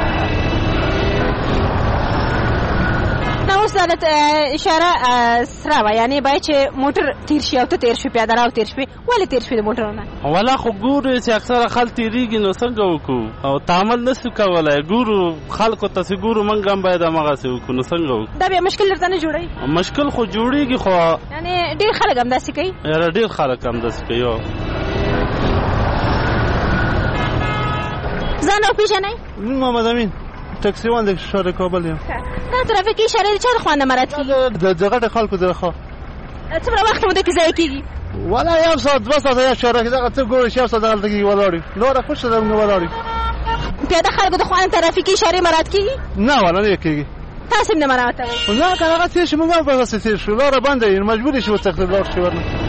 اوس دا اشاره سره وه یعنې باید چې موټر تیر شي او ته تیر شي پیاده رو تیر شي. ولې تیر شي د موټرونه؟ والا خو ګورو چې اکثره خلک تیریږي نو څنګه وکړو او تعامل نشو کولی. ګورو خلکو ته چې ګورو موږ هم باید همغسې وکړو نو څنګه وکړو؟ دا بیا مشکل درته نه جوړوي؟ مشکل خو جوړېږي خو یعنې ډېر خلک همداسې کوي؟ یاره ډېر خلک همداسې کوي. ځان راپېژنئ؟ محمد امین ټکسي وان د شهر کابل یم. دا ترافیکي اشارې د چا د خوا نه مراعات کېږي؟ د غټو خلکو د خوا. څومره وخت موده کې ضایع کېږي؟ والا یو ساعت دوه ساعته یا شهر کې دغه څه ګورې چې یو ساعت هلته کېږي ولاړ وي. نوره خوښه ده موږ ولاړ یو. پیاده خلکو د خوا نه ترافیکي اشارې مراعات کېږي؟ نه والا نه کېږي. تاسو هم نه مراعاتوئ؟ نه که هغه تېر شي موږ هم په هغسې تېر شو. لاره بنده وي مجبور یې شو وڅکړو لاړ شي ورنه.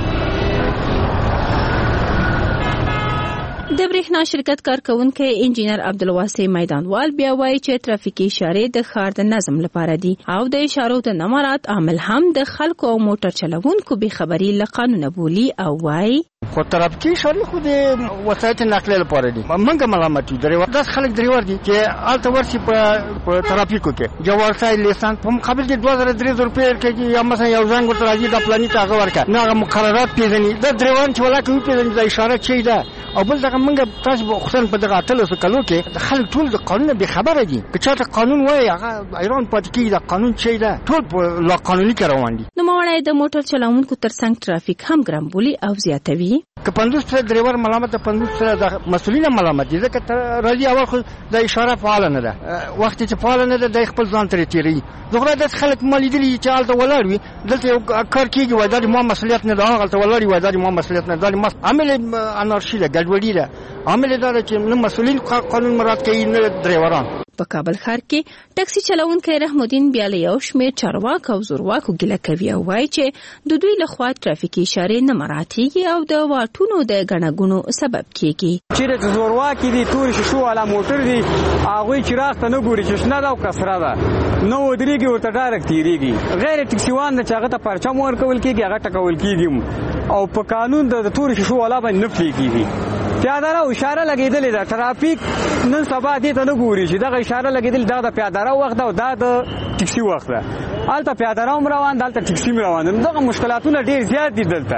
د برېښنا شرکت کارکونکی انجینر عبدالواسع میدانوال بیا وایي چې ترافیکي اشارې د ښار د نظم لپاره دي او د اشارو د نه مراعات عامل هم د خلکو او موټر چلوونکو بېخبري له قانونه بولي او وایي خو ترافیکي اشارې خو د وسایط نقلیه لپاره دي. موږ ملامت یو ډریور داسې خلک ډریور دي چې هلته ورشي په ترافیکو کې جواز لیسان په مقابل کې 2000-3000 روپۍ ورکوي یا مثلا یو زنګ ورته راځي دا پلاني ته هغه ورکړه نه هغه مقررات پېژني. دا ډریوران چې ولاکه وپېژني دا اشاره چی ده او بل دغه موږ تاسو خصوصا په دغه 18 کلو کې خلک ټول د قانون بې خبره دي. که چاته قانون وایي هغه ایران پاتې کېږي. دا قانون چی ده ټول په لا قانوني کې روان دي. نوموړی د موټر چلوونکو ترڅنګ ترافیک هم ګرم بولي او زیاتوي. که 50% ډریور ملامت ده 50% د مسؤلین ملامت دي ځکه راځي اول خو د اشاره فعال نه ده. وخت چې فعال نه ده د خپل ځان ترې تیری. زغره د خلک مالیدلی چې حالت ولاړ وي دلته یو کار کیږي وای دا ما مسؤلیت نه ده. هغه ولاړ وي دا ما مسؤلیت نه ده. عامل انارشي ده ګډوډي ده. عامل دا چې نه مسؤلین قانون مراعات کوي نه ډریوران. په کابل ښار کې ټکسي چلوونکی رحمالدین بیا له یو شمېر چارواکو او زورواکو ګیله کوي او وایي چې د دوی لخوا ترافیکي اشارې نه مراعاتېږي او د واټونو د ګڼه ګوڼو سبب کېږي. چیرې چې زورواکي دي تورې شیشو والا موټر دي هغوی چراغ ته نه ګوري چې شنه ده او که سره ده نه ودرېږي ورته ډایرکټ تېرېږي. غیر ټکسیوان ده چې هغه ته پرچم ورکول کېږي هغه ټکول کېږي او په قانون د تورې شیشو والا باندې نه پلي کېږي. پیاده رو اشاره لګېدلې ده. ترافیک نن سبا دې ته نه ګوري چې دغه اشاره لګېدل دا د پیاده رو وخت ده او دا د ټکسي وخت ده. هلته پیاده رو هم روان ده هلته ټکسي هم روان ده. دغه مشکلاتونه ډېر زیات دي دلته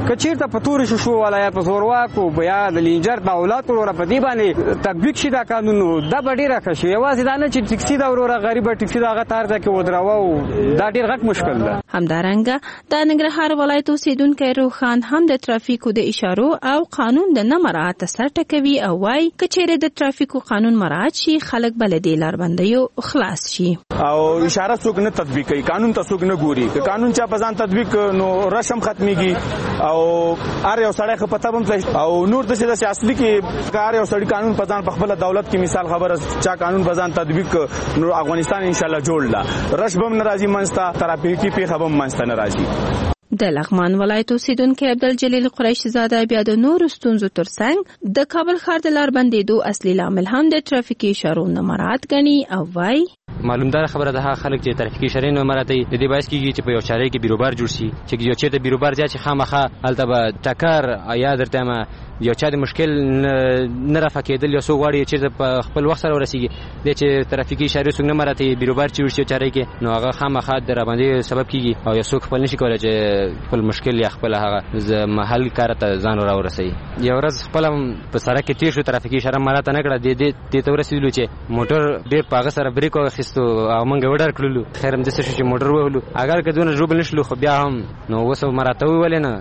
که چیرته په تور شو ولا یا په زورواکو بیا د لینجر دولت ورو په دی باندې تطبیق شي دا قانون دا ډیره ښه شي یوازې دا نه چې ټیکسي دا ورو غریب ټیکسي دا غتار ځکه ودراوه دا ډیر غټ مشکل ده. همدارنګه د ننګرهار ولایت اوسیدونکو روخان هم د ترافیکو د اشارو او قانون د نه مراعات سر ټکوي او وايي کچېره د ترافیکو قانون مراعات شي خلک بلدي لاربندیو خلاص شي او اشاره څوک نه تطبیق کوي قانون ته څوک نه ګوري که قانون چا په ځان تطبیق نو رسم ختميږي او هر یو سړی خو پته هم او نور د څه اصلي کې کار یو سړی قانون په ځان په خپل دولت کې مثال خبره چا قانون په ځان تطبیق نو افغانستان ان شاء الله جوړ لا رشبم ناراضي منستا ترافیکي پیښه منستا ناراضي. د لغمان ولایت اوسیدونکو عبدالجلیل قریشی زاده بیا د نور ستونزو ترڅنګ د کابل ښار د لار بندیدو اصلي لامل هم د ترافیکي اشارو نه مراعات غني او وايي معلومدار خبره ده خلک چې ترافیکي اشارې نه مراعاتي د دې باعث کیږي چې په یو چارې کې بیروبار جوړ شي چې یو چیرته بیروبار ځي چې خامخا الته به ټکر یا درته ما یو چا د مشکل نه رافع کېدل یو څو غواړي چې په خپل وخت سره ورسیږي د چې ترافیکي اشارې څنګه نه مراعاتي بیروبار چې ورشي چارې کې نو هغه خامخا د راباندې سبب کیږي او یو څوک خپل نشي کولای چې خپل مشکل یا خپل هغه محل کار ته ځان راورسي. یو ورځ خپل په سره کې تیر شو ترافیکي اشاره مراعات نه کړه د ته ورسېدلو چې موټر ډېر پاغه سره بریک واخیستو او موږ وډر کړلو خیر هم د څه چې موټر وهلو اگر که دونه جوړ نشلو خو بیا هم نو وسو مراته ولې نه.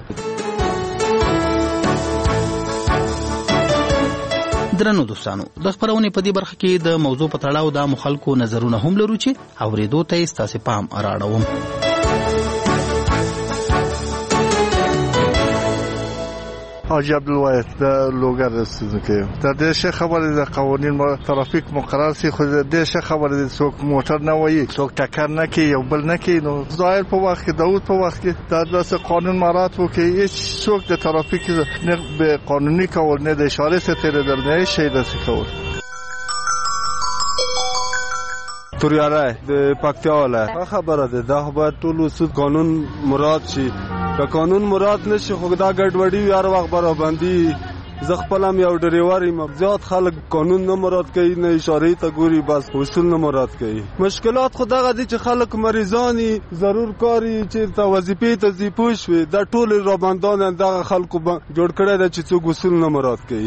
درنو دوستانو د خبرونه په دې برخه کې د موضوع په تړاو د مخالکو نظرونه هم لرو چې اوریدو ته ستاسو پام راړوم. حاجی عبدالواحد د لوګر رسیدونکو د دې شه خبره د قوانین ترافیک مقرر سي خو د دې شه خبره د څوک موټر نه وایي څوک ټکر نه کوي یو بل نه کوي نو ظاهر په وخت کې داود په وخت کې د داسې قانون مراعات وکړي هیڅ څوک د ترافیک نه به قانوني کول نه د اشاره ستاره درنه شي داسې کول. توریاره د پکتیا ولا خبره ده دا باید ټول اصول قانون مراد شي که قانون مراد نشي خو دا ګډوډي هر وخت برابندي زه خپلم یو ډریور یم زیات خلک قانون نه مراد کوي نه اشاره ته ګوري بس اصول نه مراد کوي. مشکلات خو دغه دي چې خلک مریضانی ضرور کاری چې ته وظیفې ته زی پوښوي دا ټول رابندان دغه خلکو جوړ کړی دا چې څوک اصول نه مراد کوي.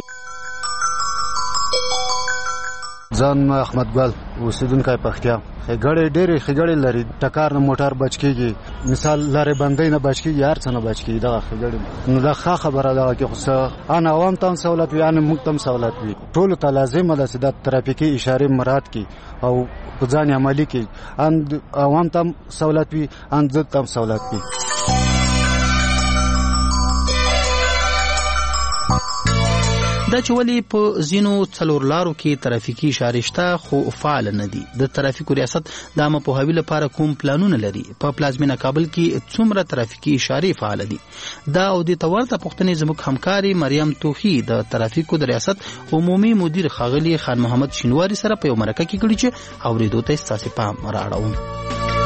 ځان احمد ګل اوسیدونکو پختیا خګړې ډېرې خګړې لري ټکار نه موټر بچ کیږي مثال لارې بندۍ نه بچ کیږي هر څه نه بچ کیږي دغه خګړې نو دا ښه خبره ده چې خو ان عوام ته سہولت وي ان موږ ته سہولت وي ټول ته لازم ده چې د ترافیکي اشارې مراعات کی او په ځان عملي کی ان عوام ته سہولت وي ان ځت ته سہولت وي. دا چې ولې په زینو څلور لارو کې ترافیکي اشارې شته خو فعال نه دي. د ترافیکو ریاست د عامه پوهاوي لپاره کوم پلانونه لري؟ په پلازمینه کابل کې څومره ترافیکي اشارې فعال دي؟ دا او د تورته پښتنې زموږ همکاري مریم توخی د ترافیکو د ریاست عمومي مدیر خاغلی خان محمد شینواری سره په یو مرکه کې کړي چې اوریدو ته ستاسو پام راړوم.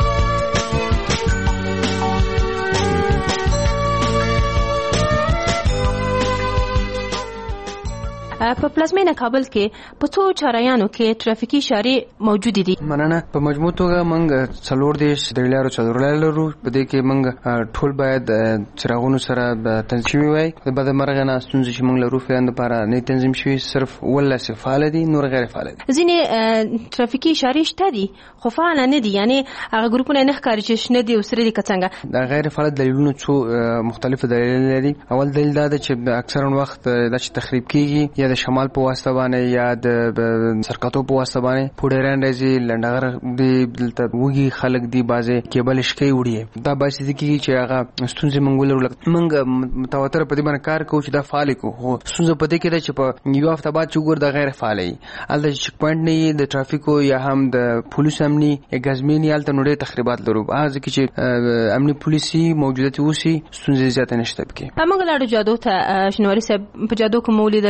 په پلازمینه کابل کې په څو چارایانو کې ترافیکي اشارې موجود دي. مننه. په مجموع توګه موږ څلور دیش درلارو څلور لرو په دې کې موږ ټول باید چراغونو سره تنظیم وي. د بد مرغه نه ستونزې چې موږ لرو فعلا لپاره نه تنظیم شوی صرف ولا فعال دي نور غیر فعال دي. ځینې ترافیکي اشارې شته دي خو فعال نه دي یعنی هغه ګروپونه نه ښکاري چې شنه دي او سره دي کڅنګه. دا غیر فعال دلیلونه څو مختلف دلایل لري. اول دلیل دا چې اکثرا وخت د تخریب کیږي یا د شمال په واسطه باندې یا د سرکاتو په واسطه باندې پوډران راځي لنډغر دی دلته وږي خلک دی بازه کیبل شکی وړي دا باعث دي چې هغه ستونزې منګول موږ متواتر په دې باندې کار کوو چې دا فعال کو خو ستونزه پدې کې ده چې په یو هفته بعد چې ګور د غیر فعالي الته چک پوینټ نه د ترافیکو یا هم د پولیس امني غزمینی الته نوړې تخریبات لرو هغه چې امني پولیسي موجودیت وسی ستونزې زیات نشته پکې. موږ لاړو جادو ته شنواری صاحب په جادو کوم ولیدل چې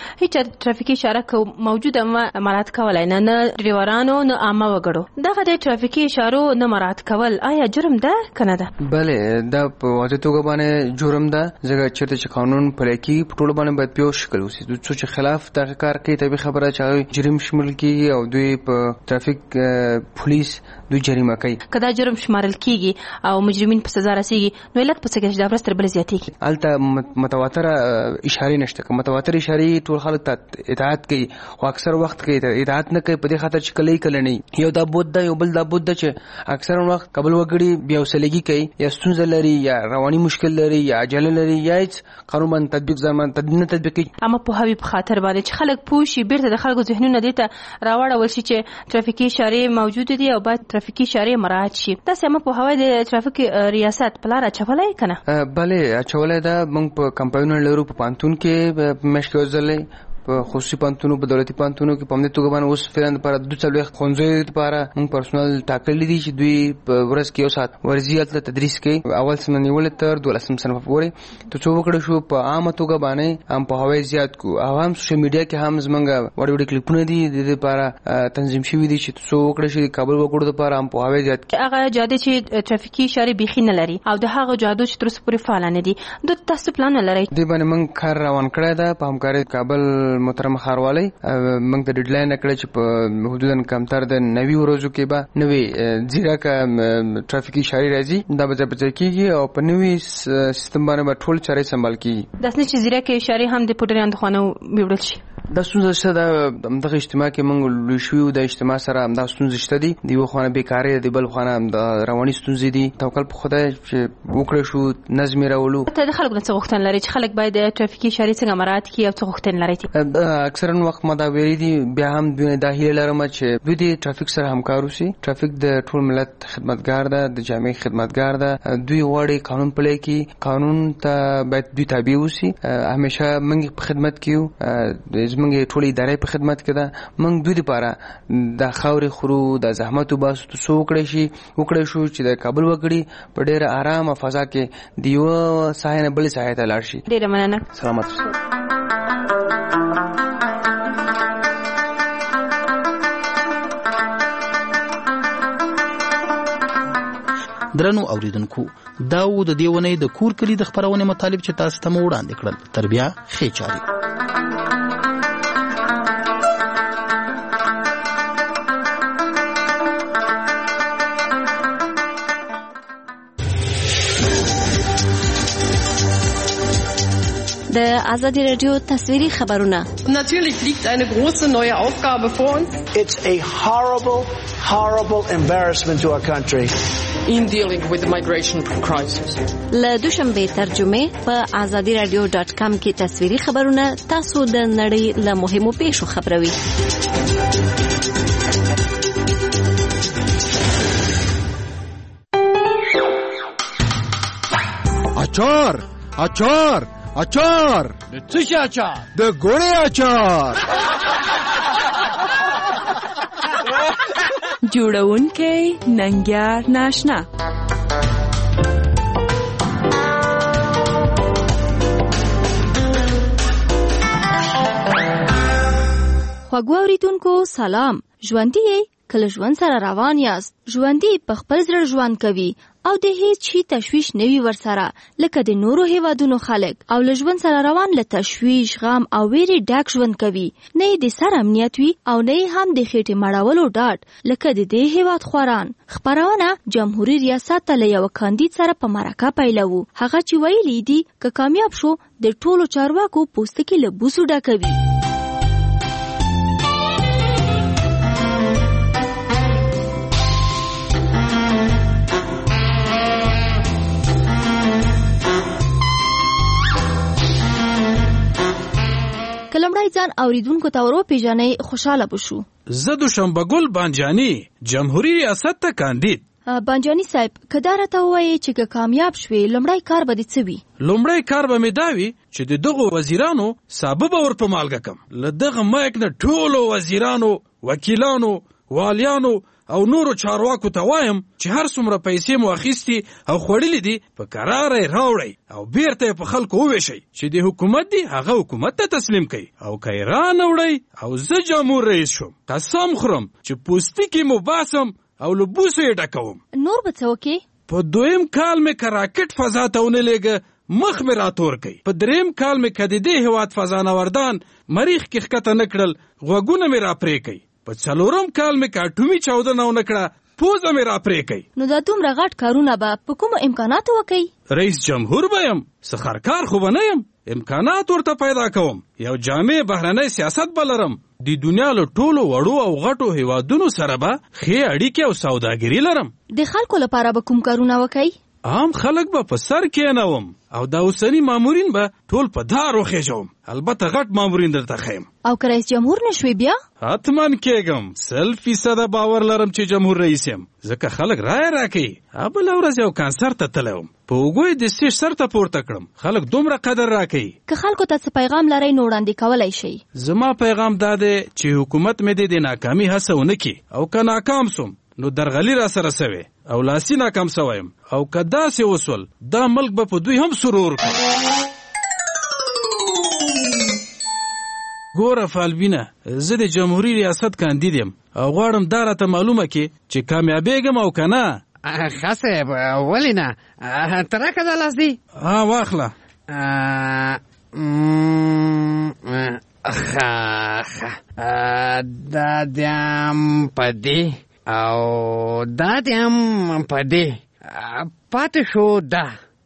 هیڅ ترافیکي اشاره موجوده مراعات کولای نه ډریورانو نه عامه وګړو دغه د ترافیکي اشارو نه مراعات کول آیا جرم ده کنه ده؟ بله دا په واضح توګه باندې جرم ده ځکه چېرته چې قانون پلی کېږي په ټولو باندې باید په یو شکل وسي. څوک چې خلاف دغه کار کوي طبیعي خبره چې هغوی جرم شمول کېږي او دوی په ترافیک پولیس دوی جریمه کوي. که دا جرم شمارل کېږي او مجرمین په سزا رسېږي نو علت په څه کې چې دا ورځ تر بلې زیاتېږي؟ هلته متواتره اشارې نشته. که متواتر اشارې ټول خلک ته اطاعت کوي خو اکثر وخت کوي اطاعت نه کوي په دې خاطر چې کله نه یو دا بود ده یو بل دا بود ده چې اکثر وخت قبل وګړي بیا وسلګي کوي یا ستونزه لري یا رواني مشکل لري یا عجله لري یا قانون باندې تطبیق ځان تدبیر تطبیق کوي. اما په هوی په خاطر باندې چې خلک پوه شي بیرته د خلکو ذهنونه دې ته راوړل شي چې ترافیکي اشارې موجود دي او باید ترافیکي اشارې مراعات شي. تاسو هم په هوی د ترافیک ریاست په لار اچولای کنه؟ بله اچولای دا موږ په کمپاینونو لرو په پانتون کې مشکل ځلې په خصوصي پانتونو په دولتي پانتونو کې په همدې توګه باندې اوس فعلا لپاره 240 ښوونځیو لپاره موږ پرسونل ټاکلي دي چې دوی په ورځ کې 1 ساعت ورزي هلته تدریس کوي اول سم نیول تر 12 صنف پورې. ته څو وکړو شو په عامه توګه باندې هم په هوای زیات کو او هم سوشل میډیا کې هم زمونږ وړ کلیپونه دي د لپاره تنظیم شوي دي چې څو وکړو شي کابل وګړو لپاره هم په هوای زیات هغه جاده چې ترافیکي اشارې بيخي نه لري او د هغه جادو چې تر اوسه پورې فعال نه دي د تاسو پلان لري؟ دې باندې موږ کار روان کړی دا په همکارۍ کابل محترم ښاروالۍ موږ د ډیډلاین کړی چې په حدوداً کمتر د 90 ورځو کې به نوې ځیرکه ترافیکي اشارې راځي دا به ځای کېږي او په نوې سیستم باندې به ټول چارې سمبال کېږي. داسې چې ځیرکه اشارې هم د پټریان د خانو بیوړل شي. دا ستونزه شته دغه اجتماع کې موږ لوی شو د اجتماع سره همدا ستونزه شته دي د یو خانه بیکاري د بل خانه هم د رواني ستونزې دي. توکل په خدای چې وکړو شو نظم راولو. ته د خلکو نه څه غوښتنه لري چې خلک باید ترافیکي اشارې څنګه مراعات کړي او څه غوښتنه لري؟ اکثرا وخت ما دا ویلي دي بیا هم دوی د هیله لرم چې دوی د ترافیک سره همکار وشي. ترافیک د ټول ملت خدمتګار ده د جامع خدمتګار ده. دوی غواړي قانون پلی کړي قانون ته باید دوی تابع وشي. همیشه موږ په خدمت کې یو زموږ ټول ادارې په خدمت کې ده. موږ دوی لپاره د خاورې خورو د زحمت وباسو څو وکړی شو چې د کابل وګړي په ډېره آرامه فضا کې د یو ساحې نه بلې ساحې ته لاړ شي. ډېره مننه. سلامت اوسئ. درنو اوریدونکو دا و د دې ونې د کور کلی د خبرونه مطالب چې تاسو ته وړاندې کړل تر بیا ښه چاري. د آزادی رادیو تصویری خبرونه. Natürlich liegt eine große neue Aufgabe vor uns. It's a horrible embarrassment to our country. In dealing with the migration crisis. له دوشنبه ترجمه په azadiradio.com کې تصویری خبرونه تاسو د نړۍ له مهمو پیښو خبروي. اچار د څه شي اچار؟ د ګوړې اچار. جوړونکی ننګیار ناشنا. خوږو اوریدونکو سلام. ژوندي کله ژوند سره روان یاست. ژوندي په خپل زړه ژوند کوي او د هیڅ شي تشویش نه وي ورسره لکه د نورو هیوادونو خلک او له ژوند سره روان له تشویش غم او ویرې ډک ژوند کوي. نه د سر امنیت وي او نه هم د خېټې مړولو ډاډ لکه د دې هیواد خوران. خبرونه جمهوریت ریاست ته له یو کاندید سره په مرکه پیلوو. هغه چې ویلي دي که کامیاب شو د ټولو چارواکو پوستکي له بوسو ډکوي. کلمړای ځان اوریدونکو ته ورو پیژنې خوشاله بشو. زه دوشنبه ګل بانجانی جمهوریت ریاست ته کاندید. بانجانی صاحب کدا راته وایي چې کامیاب شوي لمړی کار به دې څه وي؟ لمړی کار به مې دا وي چې د دغو وزیرانو سابه به ورپه مالګه کم. له دغه مایک نه ټولو وزیرانو وکیلانو والیانو او نورو چارواکو ته وایم چې هر څومره پیسې مو اخیستي او خوړلې دي په قرار یې راوړئ او بیرته په خلکو وویشئ چې د حکومت دی هغه حکومت ته تسلیم کړئ او که یې رانوړئ او زه جمهور رئیس شوم قسم خورم چې پوستکي مو باسم او له بوسو یې ډکوم. نور به څه وکې؟ په 2م کال مې که راکټ فضا ته ونه لېږه مخ مې راتور کوي. په 3م کال مې که د دې هېواد فضانوردان مریخ کې ښکته نه کړل غوږونه مې راپرې کوي. په 4م کال مې که اټومي چاودنه ونه کړه پوزه مې راپرې کوي. نو دا دومره غټ کارونه به په کومو امکاناتو وکئ؟ رئیس جمهور به یم، سخرکار خو به نه یم. امکانات ورته پیدا کوم. یو جامع بهرنی سیاست به لرم. د دنیا له ټولو وړو او غټو هیوادونو سره به ښې اړیکې او سوداګري لرم. د خلکو لپاره به کوم کارونه وکئ؟ عام خلک به په سر کېنوم او دا اوسني مامورین به ټول په دار وخېژوم. البته غټ مامورین درته ښیم. او که رئیس جمهور نه شوې بیا؟ حتما کېږم. 100% باور لرم چې جمهور رئیس یم، ځکه خلک رایه راکوي. بله ورځ یو کانسرت ته تللی وم، په اوږو یې د سټیج سر ته پورته کړم. خلک دومره قدر راکوي. که خلکو ته څه پیغام لرئ نو وړاندې کولی شئ. زما پیغام دا دی چې حکومت مې د ناکامي هڅه ونه کړي او که ناکام سوم نو درغلي را سره سوې او لاسي ناکام سویم او که داسې وسول دا ملک به په دوی هم سرور کړي. ګوره فالبینه، زه د جمهوری ریاست کاندید یم او غواړم دا راته معلومه کړي چې کامیابېږم او که نه. ښه صاحب ولې نه؟ ته راکړه دا لاس دی. واخله. دا دیم په دې او دا دیم په دې پاتې شو دا.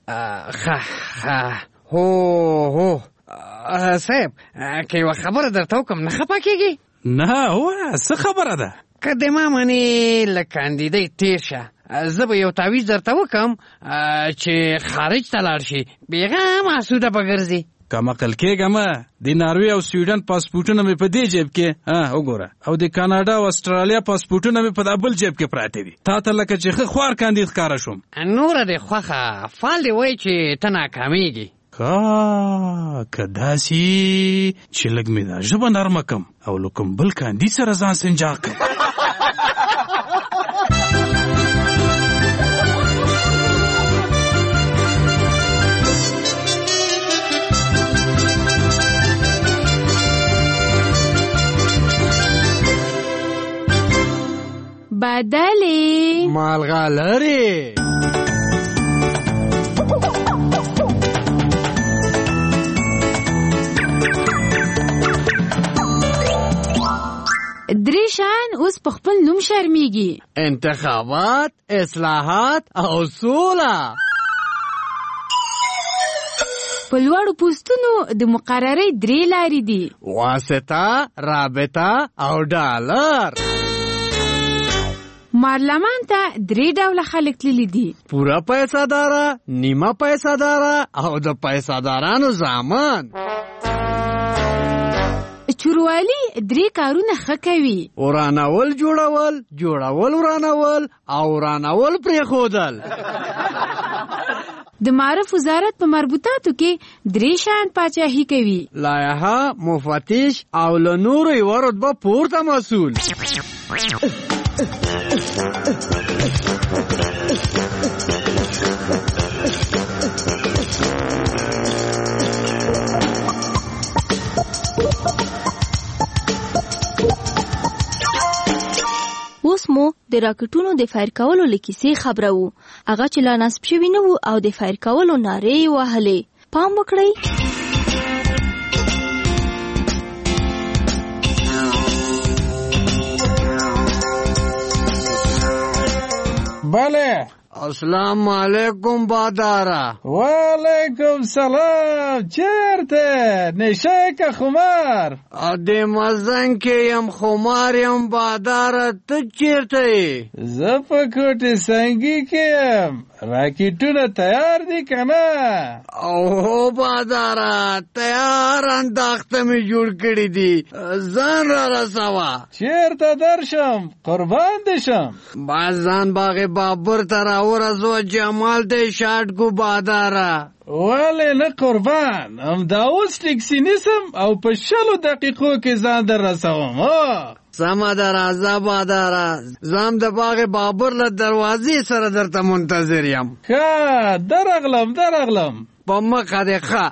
هو صاحب که یوه خبره درته وکړم نه خفه کېږي؟ نه ووایه څه خبره ده؟ که د ما منې له کاندیدۍ تېر شه زه به یو تعویض درته وکړم چې خارج ته لاړ شي بېغمه اسوده به ګرځي. کم عقل کېږم. د ناروې او سویډن پاسپورټونه مې په دې جیب کې وګوره او د کاناډا او استرالیا پاسپورټونه مې په دا بل جیب کې پراته دي. تا ته لکه چې ښه خوار کاندید ښکاره شوم. نوره دې خوښه فال دې وایي چې ته ناکامېږي. که داسې چې لږ مې دا ژبه نرمه کم او له کوم بل کاندید سره ځان سنجاق کم. بدلې مالغالرې درې شیان اوس په خپل نوم شرمېږي: انتخابات، اصلاحات او سوله. په لوړو پوستونو د مقررۍ 3 لارې دي: واسطه، رابطه او ډالر. مارلمان ته 3 ډوله خلک تللي دي: پوره پیسه داره، نیمه پیسه داره او د پیسه دارانو زامن. چوروالي 3 کارونه ښه کوي: ورانول جوړول، جوړول ورانول او ورانول پرېښودل. د معرف وزارت په مربوطاتو کې 3 شیان پاچاهي کوي: لایحه، مفتش او له نورو یوه رتبه پورته مسؤول. اوس مو د راکټونو د فایر کولو له کیسې خبره وو. هغه چې لا نصب شوي نه وو او د فایر کولو نارې یې وهلې. پام وکړئ. بله. السلام علیکم باداره. وعلیکم سلام. چیرته؟ نشه که خمار؟ د مزنګ کې یم خمار یم باداره. ته چیرته یې؟ زه په کوټې سنګي کې یم. راکټونه تیار دي که نه؟ اوهو باداره تیار انداخته مې جوړ کړي دي. ځان را رسوه. چیرته درشم؟ قربان دې شم. باز ځان باغ بابر ته ورځو جمال ته شاټ کو باداره ولې نه قربان همدا اوس ټیکسي نیسم او په 20 دقیقو کې ځان در رسوم. سمه ده راځه باداره زم د باغ بابر له دروازې سره درته منتظر یم. ښه درغلم په مخه دې ښه.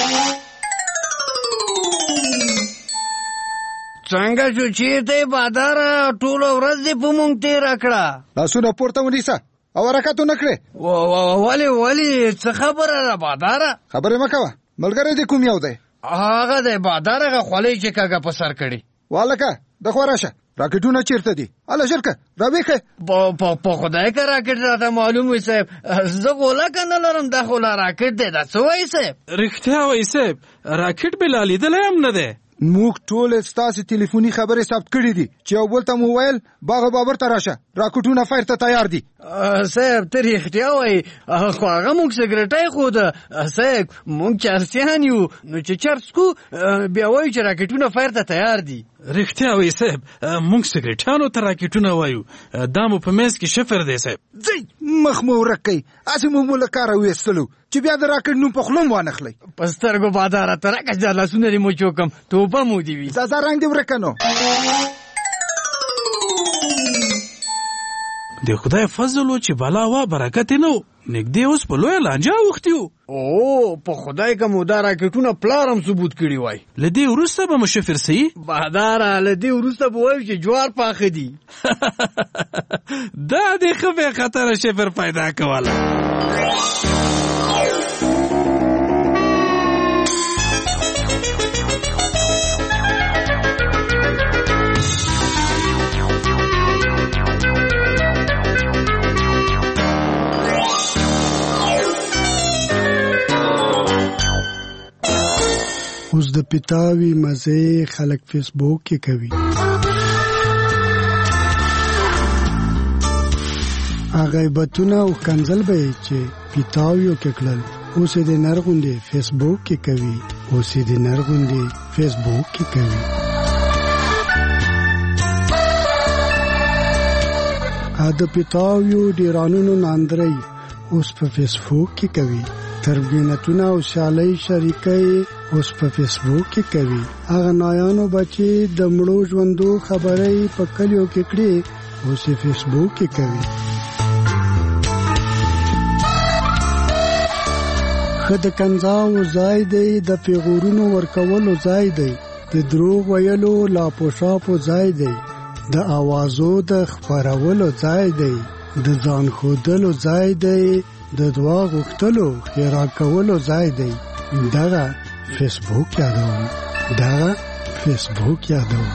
څنګه شو چیرته باداره ټوله ورځ دې په مونږ تېره کړه؟ لاسونه پورته ونیسه او حرکت ونه کړې. ولې څه خبره ده باداره؟ خبرې مه کوه ملګری دې کوم یو دی؟ هغه دی باداره هغه خولۍ چې کږه په سر کړي. والکه د خوا راشه راکټونه چیرته دي؟ هله ژر که راویښه. په خدای که راکټ راته معلوم وي صاحب زه غولکه نه لرم دا خو لا راکټ دی. دا څه وایي صاحب؟ رښتیا وایي صاحب راکټ بې لا لیدلی هم نه دی. موږ ټول ستاسې تلیفوني خبرې ثبت کړي دي چې یو بل ته مو ویل باغ بابر ته راشه راکټونه فایر ته تیار دي. صاحب ته رښتیا وایي خو هغه موږ سګرټی خو ده صاحب موږ چرسیان یو نو چې چرس کو بیا وایو چې راکټونه فایر ته تیار دي. رښتیا وایي صاحب موږ سګرټیانو ته راکټونه وایو دا مو په منځ کې شفر دی صاحب. ځئ مخ مو ورک کوئ هسې موږ مو له کاره ویستلو چې بیا د راکټ نوم په خوله م وانخلئ. په سترګو باداره ته راکش دا لاسونه دې مو چوکم توبه مو دې وي. ځه رنګ دې ورکه نو. د خدای فضل و چې بلا وا برکت نه و نږدې اوس په لویه لانجه اوښتي وو. او په خدای که مو دا راکټونه پلارم ثبوت کړي وای. له دې وروسته به مو شفر سي باداره له دې وروسته به وایو چې جوار پاخه دي. دا دې ښه بې خطره شفر پیدا کوله. اوس د پیتاوي مزه خلک فیسبوک کې کوي. هغه غیبتونه او کنزل به چې پیتاویو کې کړل اوس دې نرغوندې فیسبوک کې کوي. ا د پیتاویو ډیرانونو ناندري اوس په فیسبوک کې کوي. تربینتونه او شالۍ شریکي اوس په فیسبوک کې کوي. هغه نایانو بچي د مړو ژوندو خبرې په کلیو کې کړي اوس فیسبوک کې کوي. خد کنځاو ځای دی د پیغورونو ورکولو ځای دی د دروغ ویلو لا پوښاپو ځای دی د اوازو د خبرولو ځای دی د ځان خودلو ځای دی د دعا غوښتلو خیرا کولو ځای دی. دغه فیسبوک یادوم.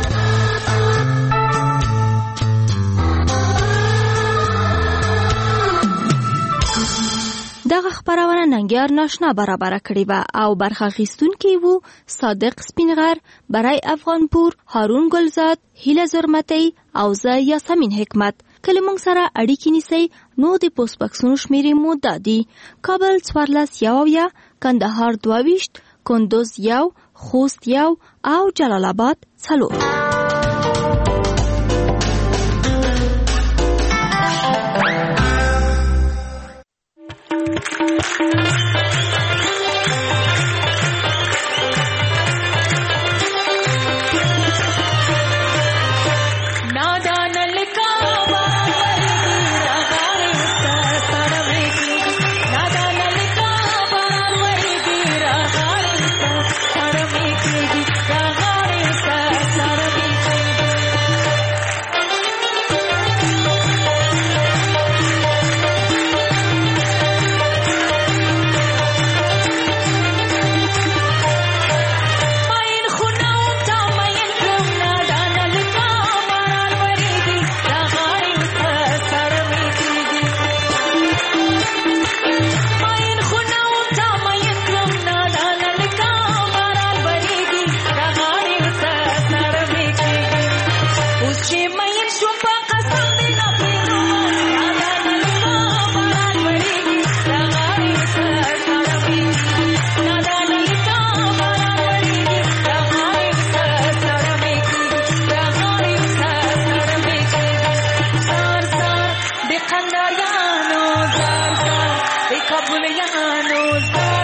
دغه خبرونه ننګیار ناشنا برابر کړی و او برخه اخیستونکي وو صادق سپینغر، برای افغانپور، هارون ګلزاد، هیله زرمتی او زه یاسمین حکمت. کله مونږ سره اړیکې نیسئ نو د پوسټ بکسونو شمیرې مو دادي: کابل 14 کندهار 22 کندوز 1 خوست 1 او جلال آباد 4. ګرانو